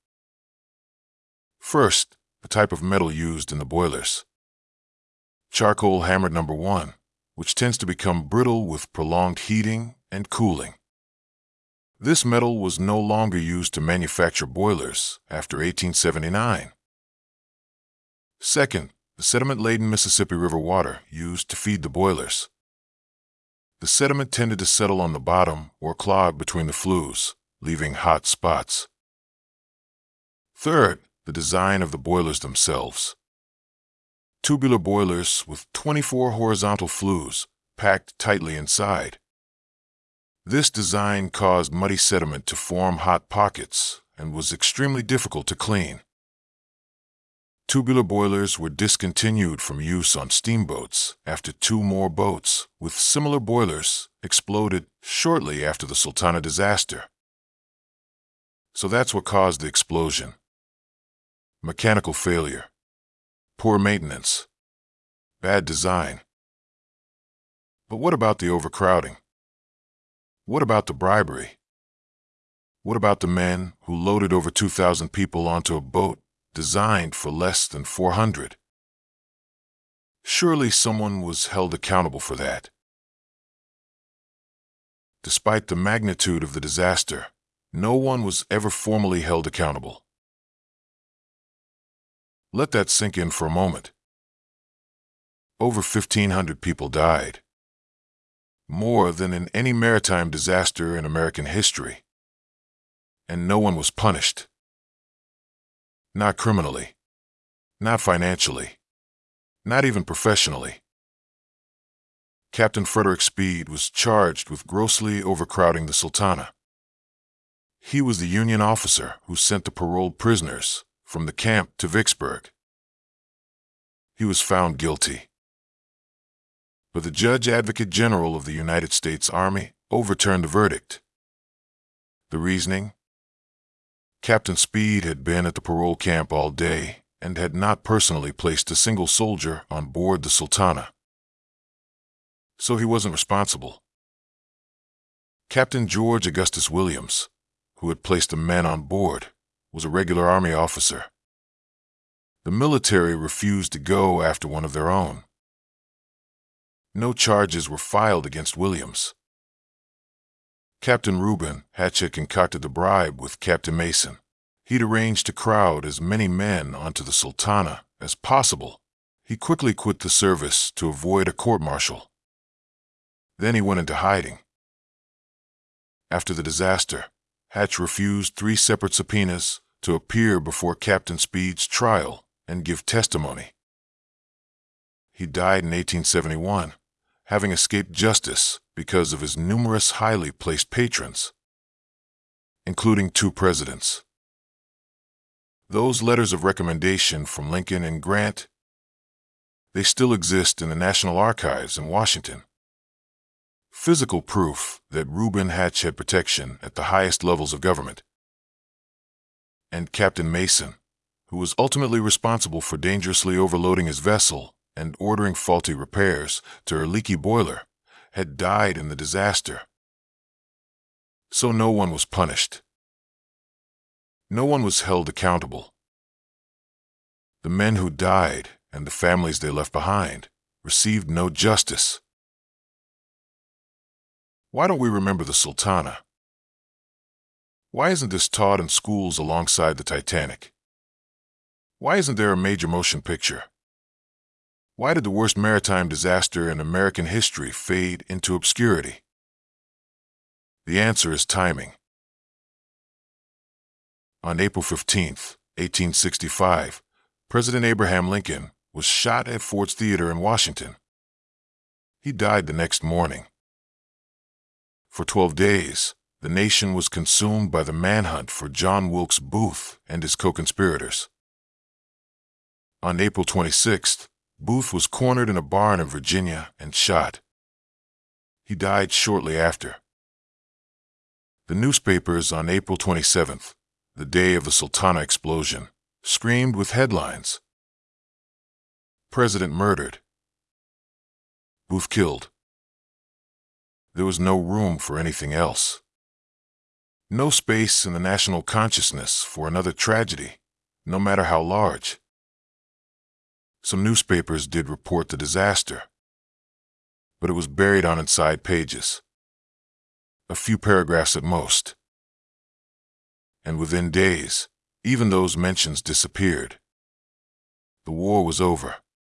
First, the type of metal used in the boilers. Charcoal hammered number 1, which tends to become brittle with prolonged heating and cooling. This metal was no longer used to manufacture boilers after 1879. Second, the sediment-laden Mississippi River water used to feed the boilers. The sediment tended to settle on the bottom or clog between the flues, leaving hot spots. Third, the design of the boilers themselves. Tubular boilers with 24 horizontal flues packed tightly inside. This design caused muddy sediment to form hot pockets and was extremely difficult to clean. Tubular boilers were discontinued from use on steamboats after 2 more boats with similar boilers exploded shortly after the Sultana disaster. So that's what caused the explosion. Mechanical failure, poor maintenance, bad design. But what about the overcrowding? What about the bribery? What about the men who loaded over 2,000 people onto a boat designed for less than 400? Surely someone was held accountable for that. Despite the magnitude of the disaster, no one was ever formally held accountable. Let that sink in for a moment. Over 1,500 people died, more than in any maritime disaster in American history. And no one was punished. Not criminally, not financially, not even professionally. Captain Frederick Speed was charged with grossly overcrowding the Sultana. He was the Union officer who sent the paroled prisoners from the camp to Vicksburg. He was found guilty. But the Judge Advocate General of the United States Army overturned the verdict. The reasoning? Captain Speed had been at the parole camp all day and had not personally placed a single soldier on board the Sultana. So he wasn't responsible. Captain George Augustus Williams, who had placed the men on board, was a regular Army officer. The military refused to go after one of their own. No charges were filed against Williams. Captain Reuben Hatch had concocted the bribe with Captain Mason. He'd arranged to crowd as many men onto the Sultana as possible. He quickly quit the service to avoid a court-martial. Then he went into hiding. After the disaster, Hatch refused 3 separate subpoenas to appear before Captain Speed's trial and give testimony. He died in 1871, having escaped justice because of his numerous highly placed patrons, including 2 presidents. Those letters of recommendation from Lincoln and Grant, they still exist in the National Archives in Washington. Physical proof that Reuben Hatch had protection at the highest levels of government. And Captain Mason, who was ultimately responsible for dangerously overloading his vessel and ordering faulty repairs to her leaky boiler, had died in the disaster. So no one was punished. No one was held accountable. The men who died and the families they left behind received no justice. Why don't we remember the Sultana? Why isn't this taught in schools alongside the Titanic? Why isn't there a major motion picture? Why did the worst maritime disaster in American history fade into obscurity? The answer is timing. On April 15, 1865, President Abraham Lincoln was shot at Ford's Theater in Washington. He died the next morning. For 12 days, the nation was consumed by the manhunt for John Wilkes Booth and his co-conspirators. On April 26th, Booth was cornered in a barn in Virginia and shot. He died shortly after. The newspapers on April 27th, the day of the Sultana explosion, screamed with headlines: President murdered. Booth killed. There was no room for anything else. No space in the national consciousness for another tragedy, no matter how large. Some newspapers did report the disaster, but it was buried on inside pages. A few paragraphs at most. And within days, even those mentions disappeared. The war was over.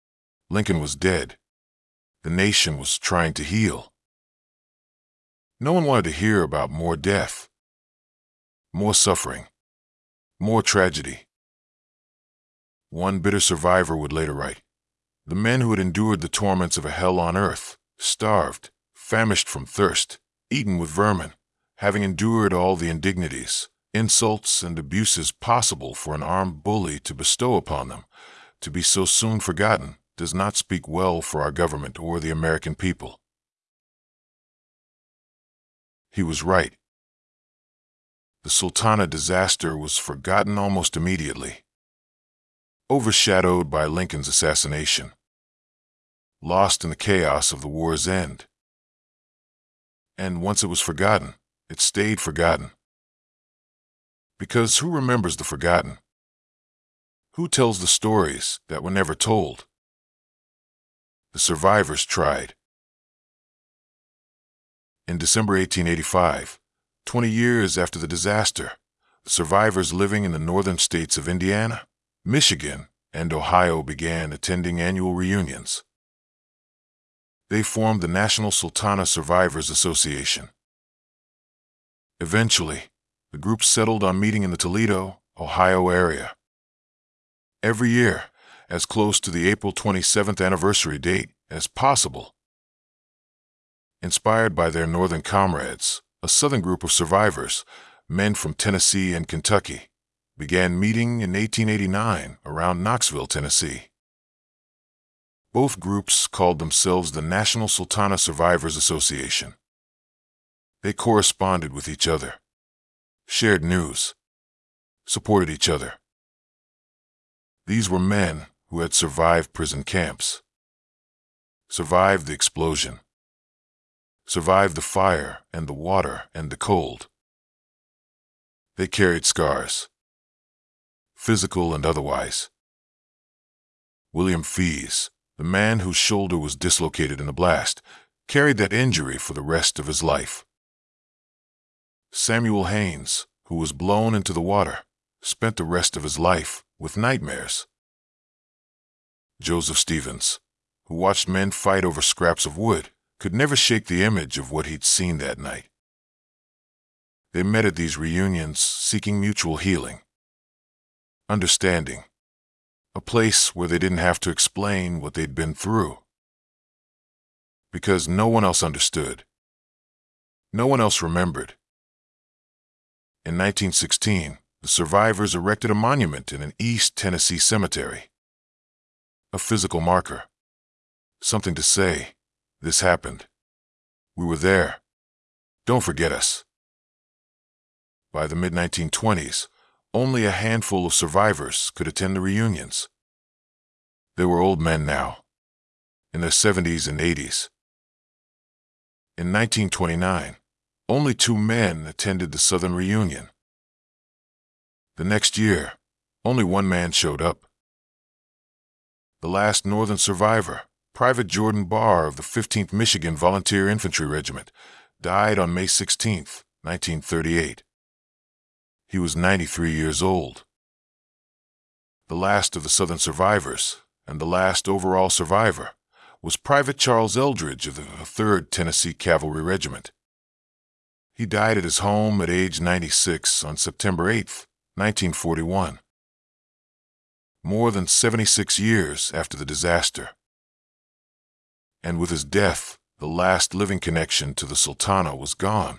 Lincoln was dead. The nation was trying to heal. No one wanted to hear about more death, more suffering, more tragedy. One bitter survivor would later write, "The men who had endured the torments of a hell on earth, starved, famished from thirst, eaten with vermin, having endured all the indignities, insults, and abuses possible for an armed bully to bestow upon them, to be so soon forgotten, does not speak well for our government or the American people." He was right. The Sultana disaster was forgotten almost immediately, overshadowed by Lincoln's assassination, lost in the chaos of the war's end. And once it was forgotten, it stayed forgotten. Because who remembers the forgotten? Who tells the stories that were never told? The survivors tried. In December 1885, 20 years after the disaster, the survivors living in the northern states of Indiana, Michigan, and Ohio began attending annual reunions. They formed the National Sultana Survivors Association. Eventually, the group settled on meeting in the Toledo, Ohio area. Every year, as close to the April 27th anniversary date as possible. Inspired by their northern comrades, a southern group of survivors, men from Tennessee and Kentucky, began meeting in 1889 around Knoxville, Tennessee. Both groups called themselves the National Sultana Survivors Association. They corresponded with each other, shared news, supported each other. These were men who had survived prison camps, survived the explosion, survived the fire and the water and the cold. They carried scars, physical and otherwise. William Fees, the man whose shoulder was dislocated in the blast, carried that injury for the rest of his life. Samuel Haynes, who was blown into the water, spent the rest of his life with nightmares. Joseph Stevens, who watched men fight over scraps of wood, could never shake the image of what he'd seen that night. They met at these reunions seeking mutual healing, understanding, a place where they didn't have to explain what they'd been through. Because no one else understood. No one else remembered. In 1916, the survivors erected a monument in an East Tennessee cemetery. A physical marker. Something to say, this happened. We were there. Don't forget us. By the mid-1920s, only a handful of survivors could attend the reunions. They were old men now, in their 70s and 80s. In 1929, only 2 men attended the Southern reunion. The next year, only 1 man showed up. The last Northern survivor, Private Jordan Barr of the 15th Michigan Volunteer Infantry Regiment, died on May 16, 1938. He was 93 years old. The last of the Southern survivors, and the last overall survivor, was Private Charles Eldridge of the 3rd Tennessee Cavalry Regiment. He died at his home at age 96 on September 8, 1941. More than 76 years after the disaster. And with his death, the last living connection to the Sultana was gone.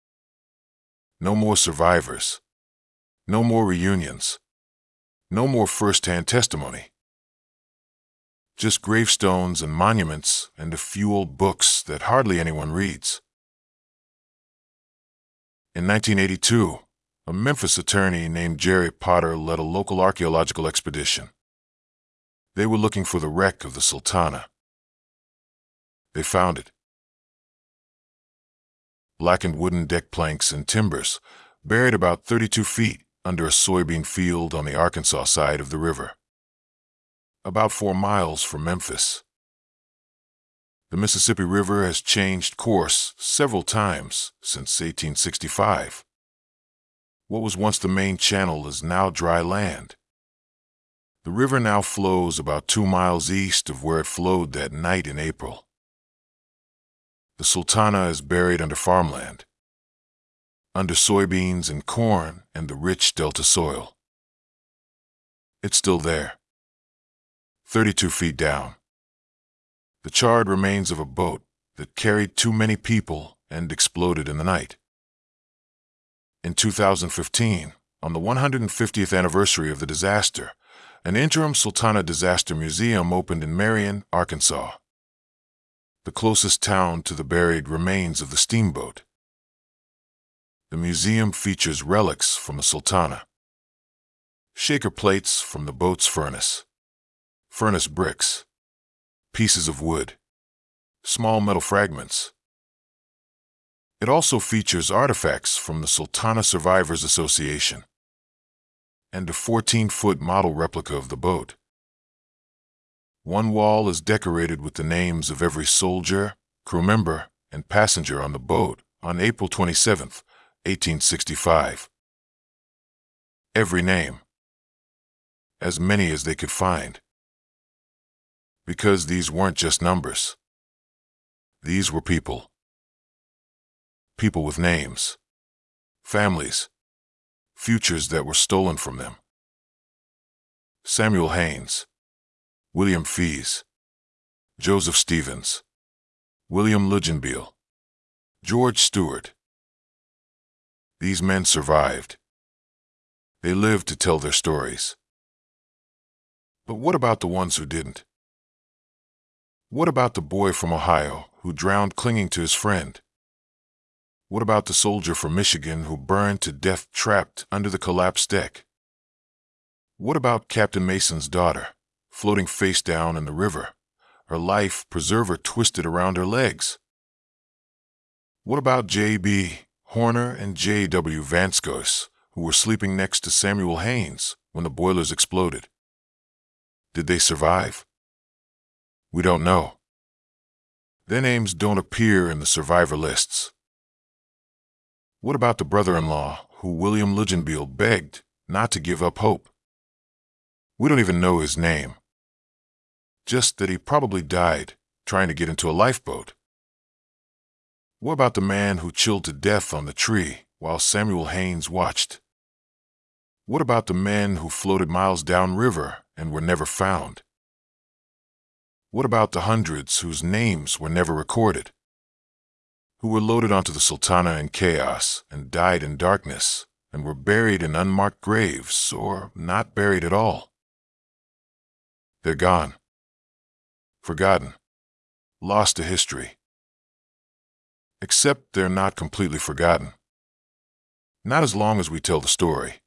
No more survivors. No more reunions. No more first-hand testimony. Just gravestones and monuments and a few old books that hardly anyone reads. In 1982, a Memphis attorney named Jerry Potter led a local archaeological expedition. They were looking for the wreck of the Sultana. They found it. Blackened wooden deck planks and timbers, buried about 32 feet under a soybean field on the Arkansas side of the river. About 4 miles from Memphis. The Mississippi River has changed course several times since 1865. What was once the main channel is now dry land. The river now flows about 2 miles east of where it flowed that night in April. The Sultana is buried under farmland, under soybeans and corn and the rich delta soil. It's still there, 32 feet down. The charred remains of a boat that carried too many people and exploded in the night. In 2015, on the 150th anniversary of the disaster, an interim Sultana Disaster Museum opened in Marion, Arkansas, the closest town to the buried remains of the steamboat. The museum features relics from the Sultana, shaker plates from the boat's furnace bricks, pieces of wood, small metal fragments. It also features artifacts from the Sultana Survivors Association and a 14-foot model replica of the boat. One wall is decorated with the names of every soldier, crew member, and passenger on the boat on April 27, 1865. Every name. As many as they could find. Because these weren't just numbers. These were people. People with names, families, futures that were stolen from them. Samuel Haynes, William Fees, Joseph Stevens, William Luginbiel, George Stewart. These men survived. They lived to tell their stories. But what about the ones who didn't? What about the boy from Ohio who drowned clinging to his friend? What about the soldier from Michigan who burned to death trapped under the collapsed deck? What about Captain Mason's daughter, floating face down in the river, her life preserver twisted around her legs? What about J.B. Horner and J.W. Vanskos, who were sleeping next to Samuel Haynes when the boilers exploded? Did they survive? We don't know. Their names don't appear in the survivor lists. What about the brother-in-law who William Luginbiel begged not to give up hope? We don't even know his name. Just that he probably died trying to get into a lifeboat. What about the man who chilled to death on the tree while Samuel Haynes watched? What about the men who floated miles downriver and were never found? What about the hundreds whose names were never recorded? Who were loaded onto the Sultana in chaos and died in darkness and were buried in unmarked graves or not buried at all? They're gone. Forgotten. Lost to history. Except they're not completely forgotten. Not as long as we tell the story.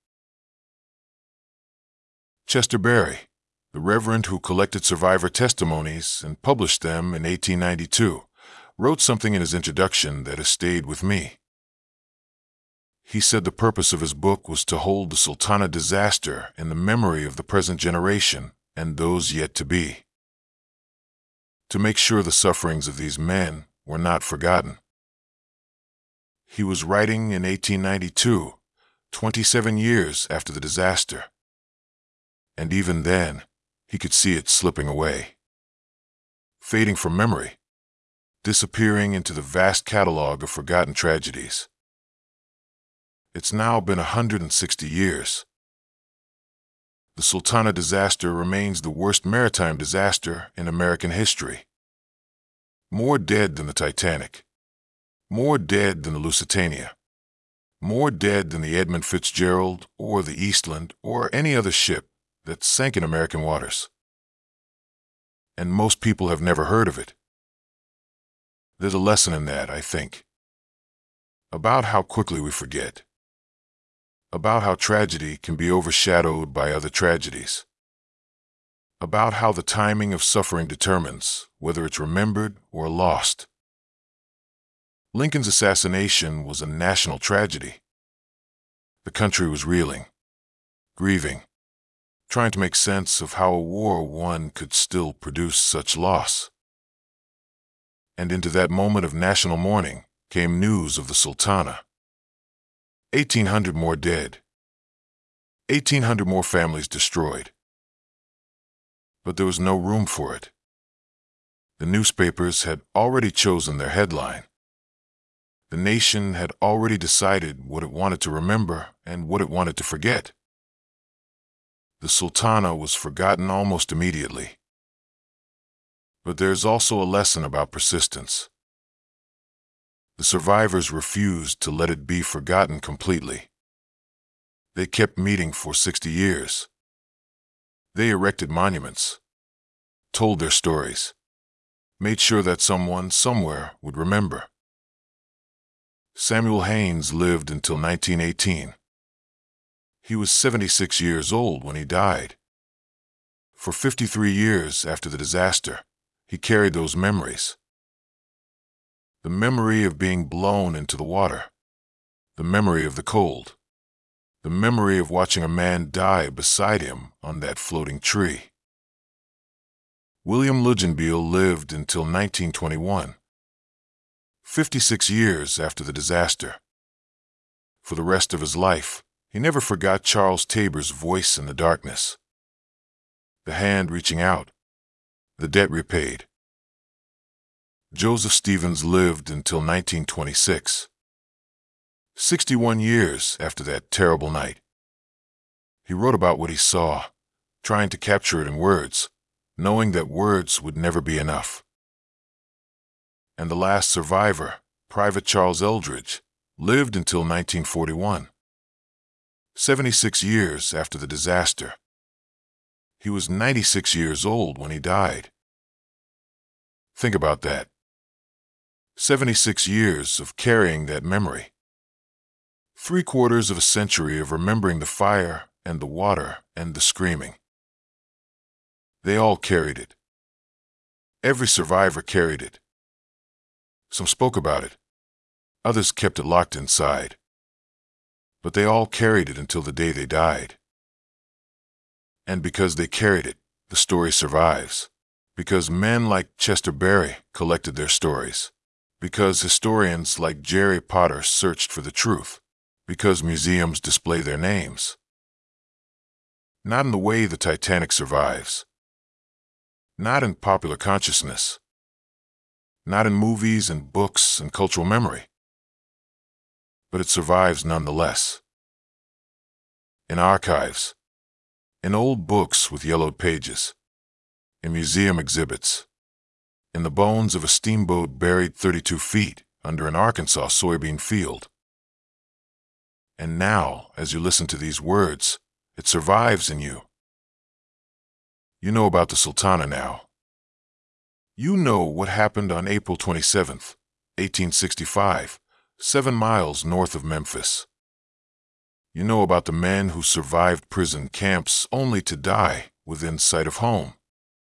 Chester Berry, the Reverend who collected survivor testimonies and published them in 1892, wrote something in his introduction that has stayed with me. He said the purpose of his book was to hold the Sultana disaster in the memory of the present generation and those yet to be. To make sure the sufferings of these men were not forgotten. He was writing in 1892, 27 years after the disaster. And even then, he could see it slipping away. Fading from memory. Disappearing into the vast catalog of forgotten tragedies. It's now been 160 years. The Sultana disaster remains the worst maritime disaster in American history. More dead than the Titanic. More dead than the Lusitania. More dead than the Edmund Fitzgerald or the Eastland or any other ship that sank in American waters. And most people have never heard of it. There's a lesson in that, I think. About how quickly we forget. About how tragedy can be overshadowed by other tragedies. About how the timing of suffering determines whether it's remembered or lost. Lincoln's assassination was a national tragedy. The country was reeling, grieving, trying to make sense of how a war won could still produce such loss. And into that moment of national mourning came news of the Sultana. 1,800 more dead. 1,800 more families destroyed. But there was no room for it. The newspapers had already chosen their headline. The nation had already decided what it wanted to remember and what it wanted to forget. The Sultana was forgotten almost immediately. But there's also a lesson about persistence. The survivors refused to let it be forgotten completely. They kept meeting for 60 years. They erected monuments, told their stories, made sure that someone somewhere would remember. Samuel Haynes lived until 1918. He was 76 years old when he died. For 53 years after the disaster, he carried those memories. The memory of being blown into the water, the memory of the cold, the memory of watching a man die beside him on that floating tree. William Luginbill lived until 1921, 56 years after the disaster. For the rest of his life, he never forgot Charles Tabor's voice in the darkness. The hand reaching out, the debt repaid. Joseph Stevens lived until 1926, 61 years after that terrible night. He wrote about what he saw, trying to capture it in words, knowing that words would never be enough. And the last survivor, Private Charles Eldridge, lived until 1941, 76 years after the disaster. He was 96 years old when he died. Think about that. 76 years of carrying that memory. 3/4 of a century of remembering the fire and the water and the screaming. They all carried it. Every survivor carried it. Some spoke about it. Others kept it locked inside. But they all carried it until the day they died. And because they carried it, the story survives. Because men like Chester Berry collected their stories. Because historians like Jerry Potter searched for the truth. Because museums display their names. Not in the way the Titanic survives. Not in popular consciousness. Not in movies and books and cultural memory. But it survives nonetheless. In archives. In old books with yellowed pages. In museum exhibits. In the bones of a steamboat buried 32 feet under an Arkansas soybean field. And now, as you listen to these words, it survives in you. You know about the Sultana now. You know what happened on April 27th, 1865, 7 miles north of Memphis. You know about the men who survived prison camps only to die within sight of home.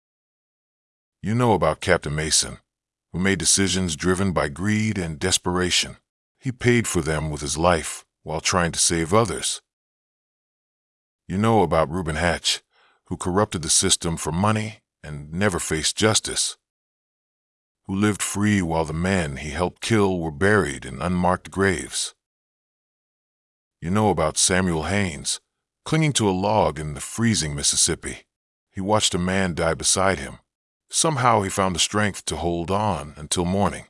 You know about Captain Mason, who made decisions driven by greed and desperation. He paid for them with his life while trying to save others. You know about Reuben Hatch, who corrupted the system for money and never faced justice. Who lived free while the men he helped kill were buried in unmarked graves. You know about Samuel Haynes, clinging to a log in the freezing Mississippi. He watched a man die beside him. Somehow he found the strength to hold on until morning.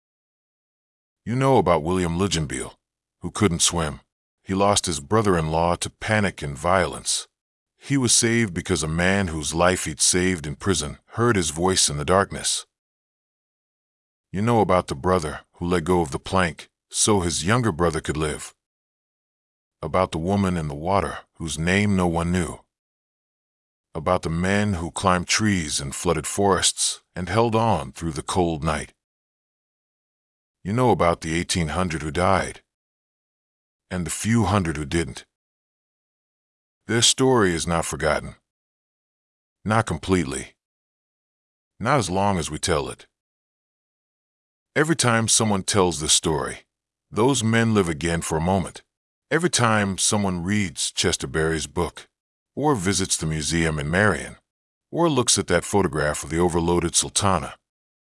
You know about William Luginbill, who couldn't swim. He lost his brother-in-law to panic and violence. He was saved because a man whose life he'd saved in prison heard his voice in the darkness. You know about the brother who let go of the plank so his younger brother could live. About the woman in the water whose name no one knew. About the men who climbed trees and flooded forests and held on through the cold night. You know about the 1,800 who died, and the few hundred who didn't. Their story is not forgotten. Not completely. Not as long as we tell it. Every time someone tells this story, those men live again for a moment. Every time someone reads Chester Berry's book, or visits the museum in Marion, or looks at that photograph of the overloaded Sultana.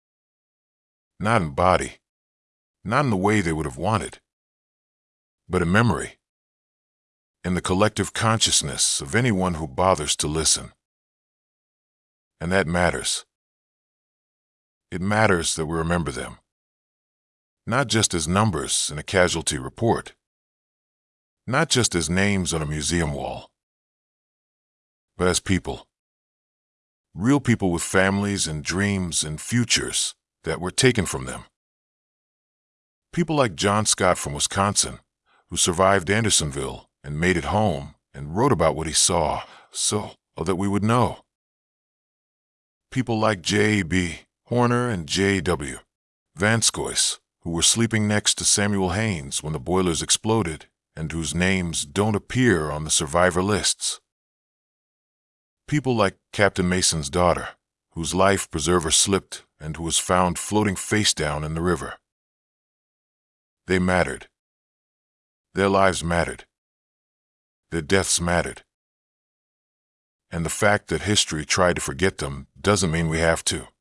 Not in body, not in the way they would have wanted, but in memory, in the collective consciousness of anyone who bothers to listen. And that matters. It matters that we remember them. Not just as numbers in a casualty report. Not just as names on a museum wall. But as people. Real people with families and dreams and futures that were taken from them. People like John Scott from Wisconsin, who survived Andersonville and made it home and wrote about what he saw so that we would know. People like J.B. Horner and J.W. Vanscoys, who were sleeping next to Samuel Haynes when the boilers exploded and whose names don't appear on the survivor lists. People like Captain Mason's daughter, whose life preserver slipped and who was found floating face down in the river. They mattered. Their lives mattered. Their deaths mattered. And the fact that history tried to forget them doesn't mean we have to.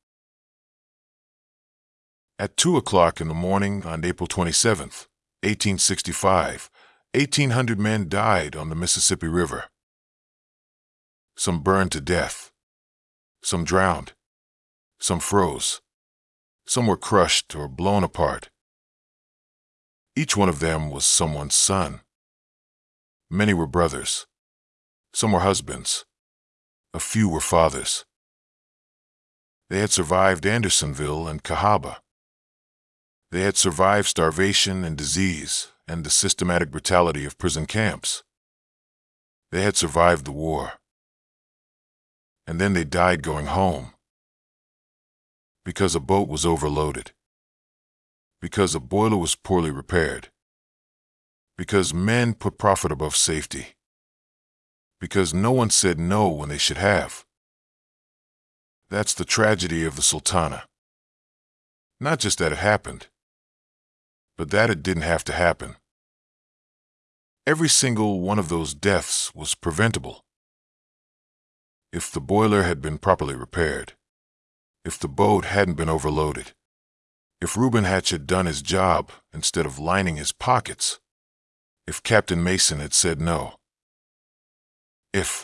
At 2 o'clock in the morning on April 27th, 1865, 1,800 men died on the Mississippi River. Some burned to death. Some drowned. Some froze. Some were crushed or blown apart. Each one of them was someone's son. Many were brothers. Some were husbands. A few were fathers. They had survived Andersonville and Cahaba. They had survived starvation and disease and the systematic brutality of prison camps. They had survived the war. And then they died going home. Because a boat was overloaded. Because a boiler was poorly repaired. Because men put profit above safety. Because no one said no when they should have. That's the tragedy of the Sultana. Not just that it happened, but that it didn't have to happen. Every single one of those deaths was preventable. If the boiler had been properly repaired, if the boat hadn't been overloaded, if Reuben Hatch had done his job instead of lining his pockets, if Captain Mason had said no. If.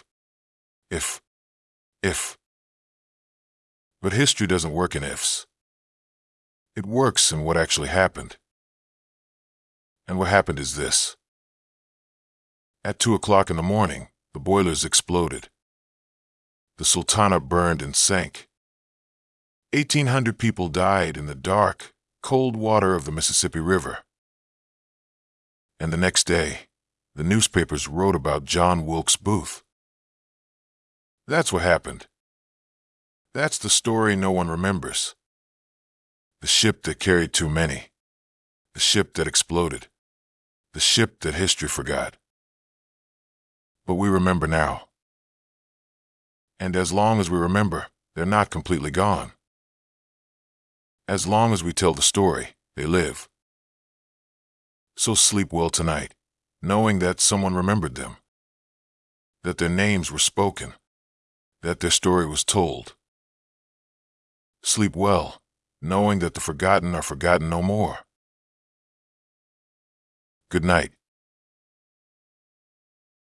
But history doesn't work in ifs. It works in what actually happened. And what happened is this. At 2 o'clock in the morning, the boilers exploded. The Sultana burned and sank. 1,800 people died in the dark, cold water of the Mississippi River. And the next day, the newspapers wrote about John Wilkes Booth. That's what happened. That's the story no one remembers. The ship that carried too many. The ship that exploded. The ship that history forgot. But we remember now. And as long as we remember, they're not completely gone. As long as we tell the story, they live. So sleep well tonight, knowing that someone remembered them. That their names were spoken. That their story was told. Sleep well, knowing that the forgotten are forgotten no more. Good night.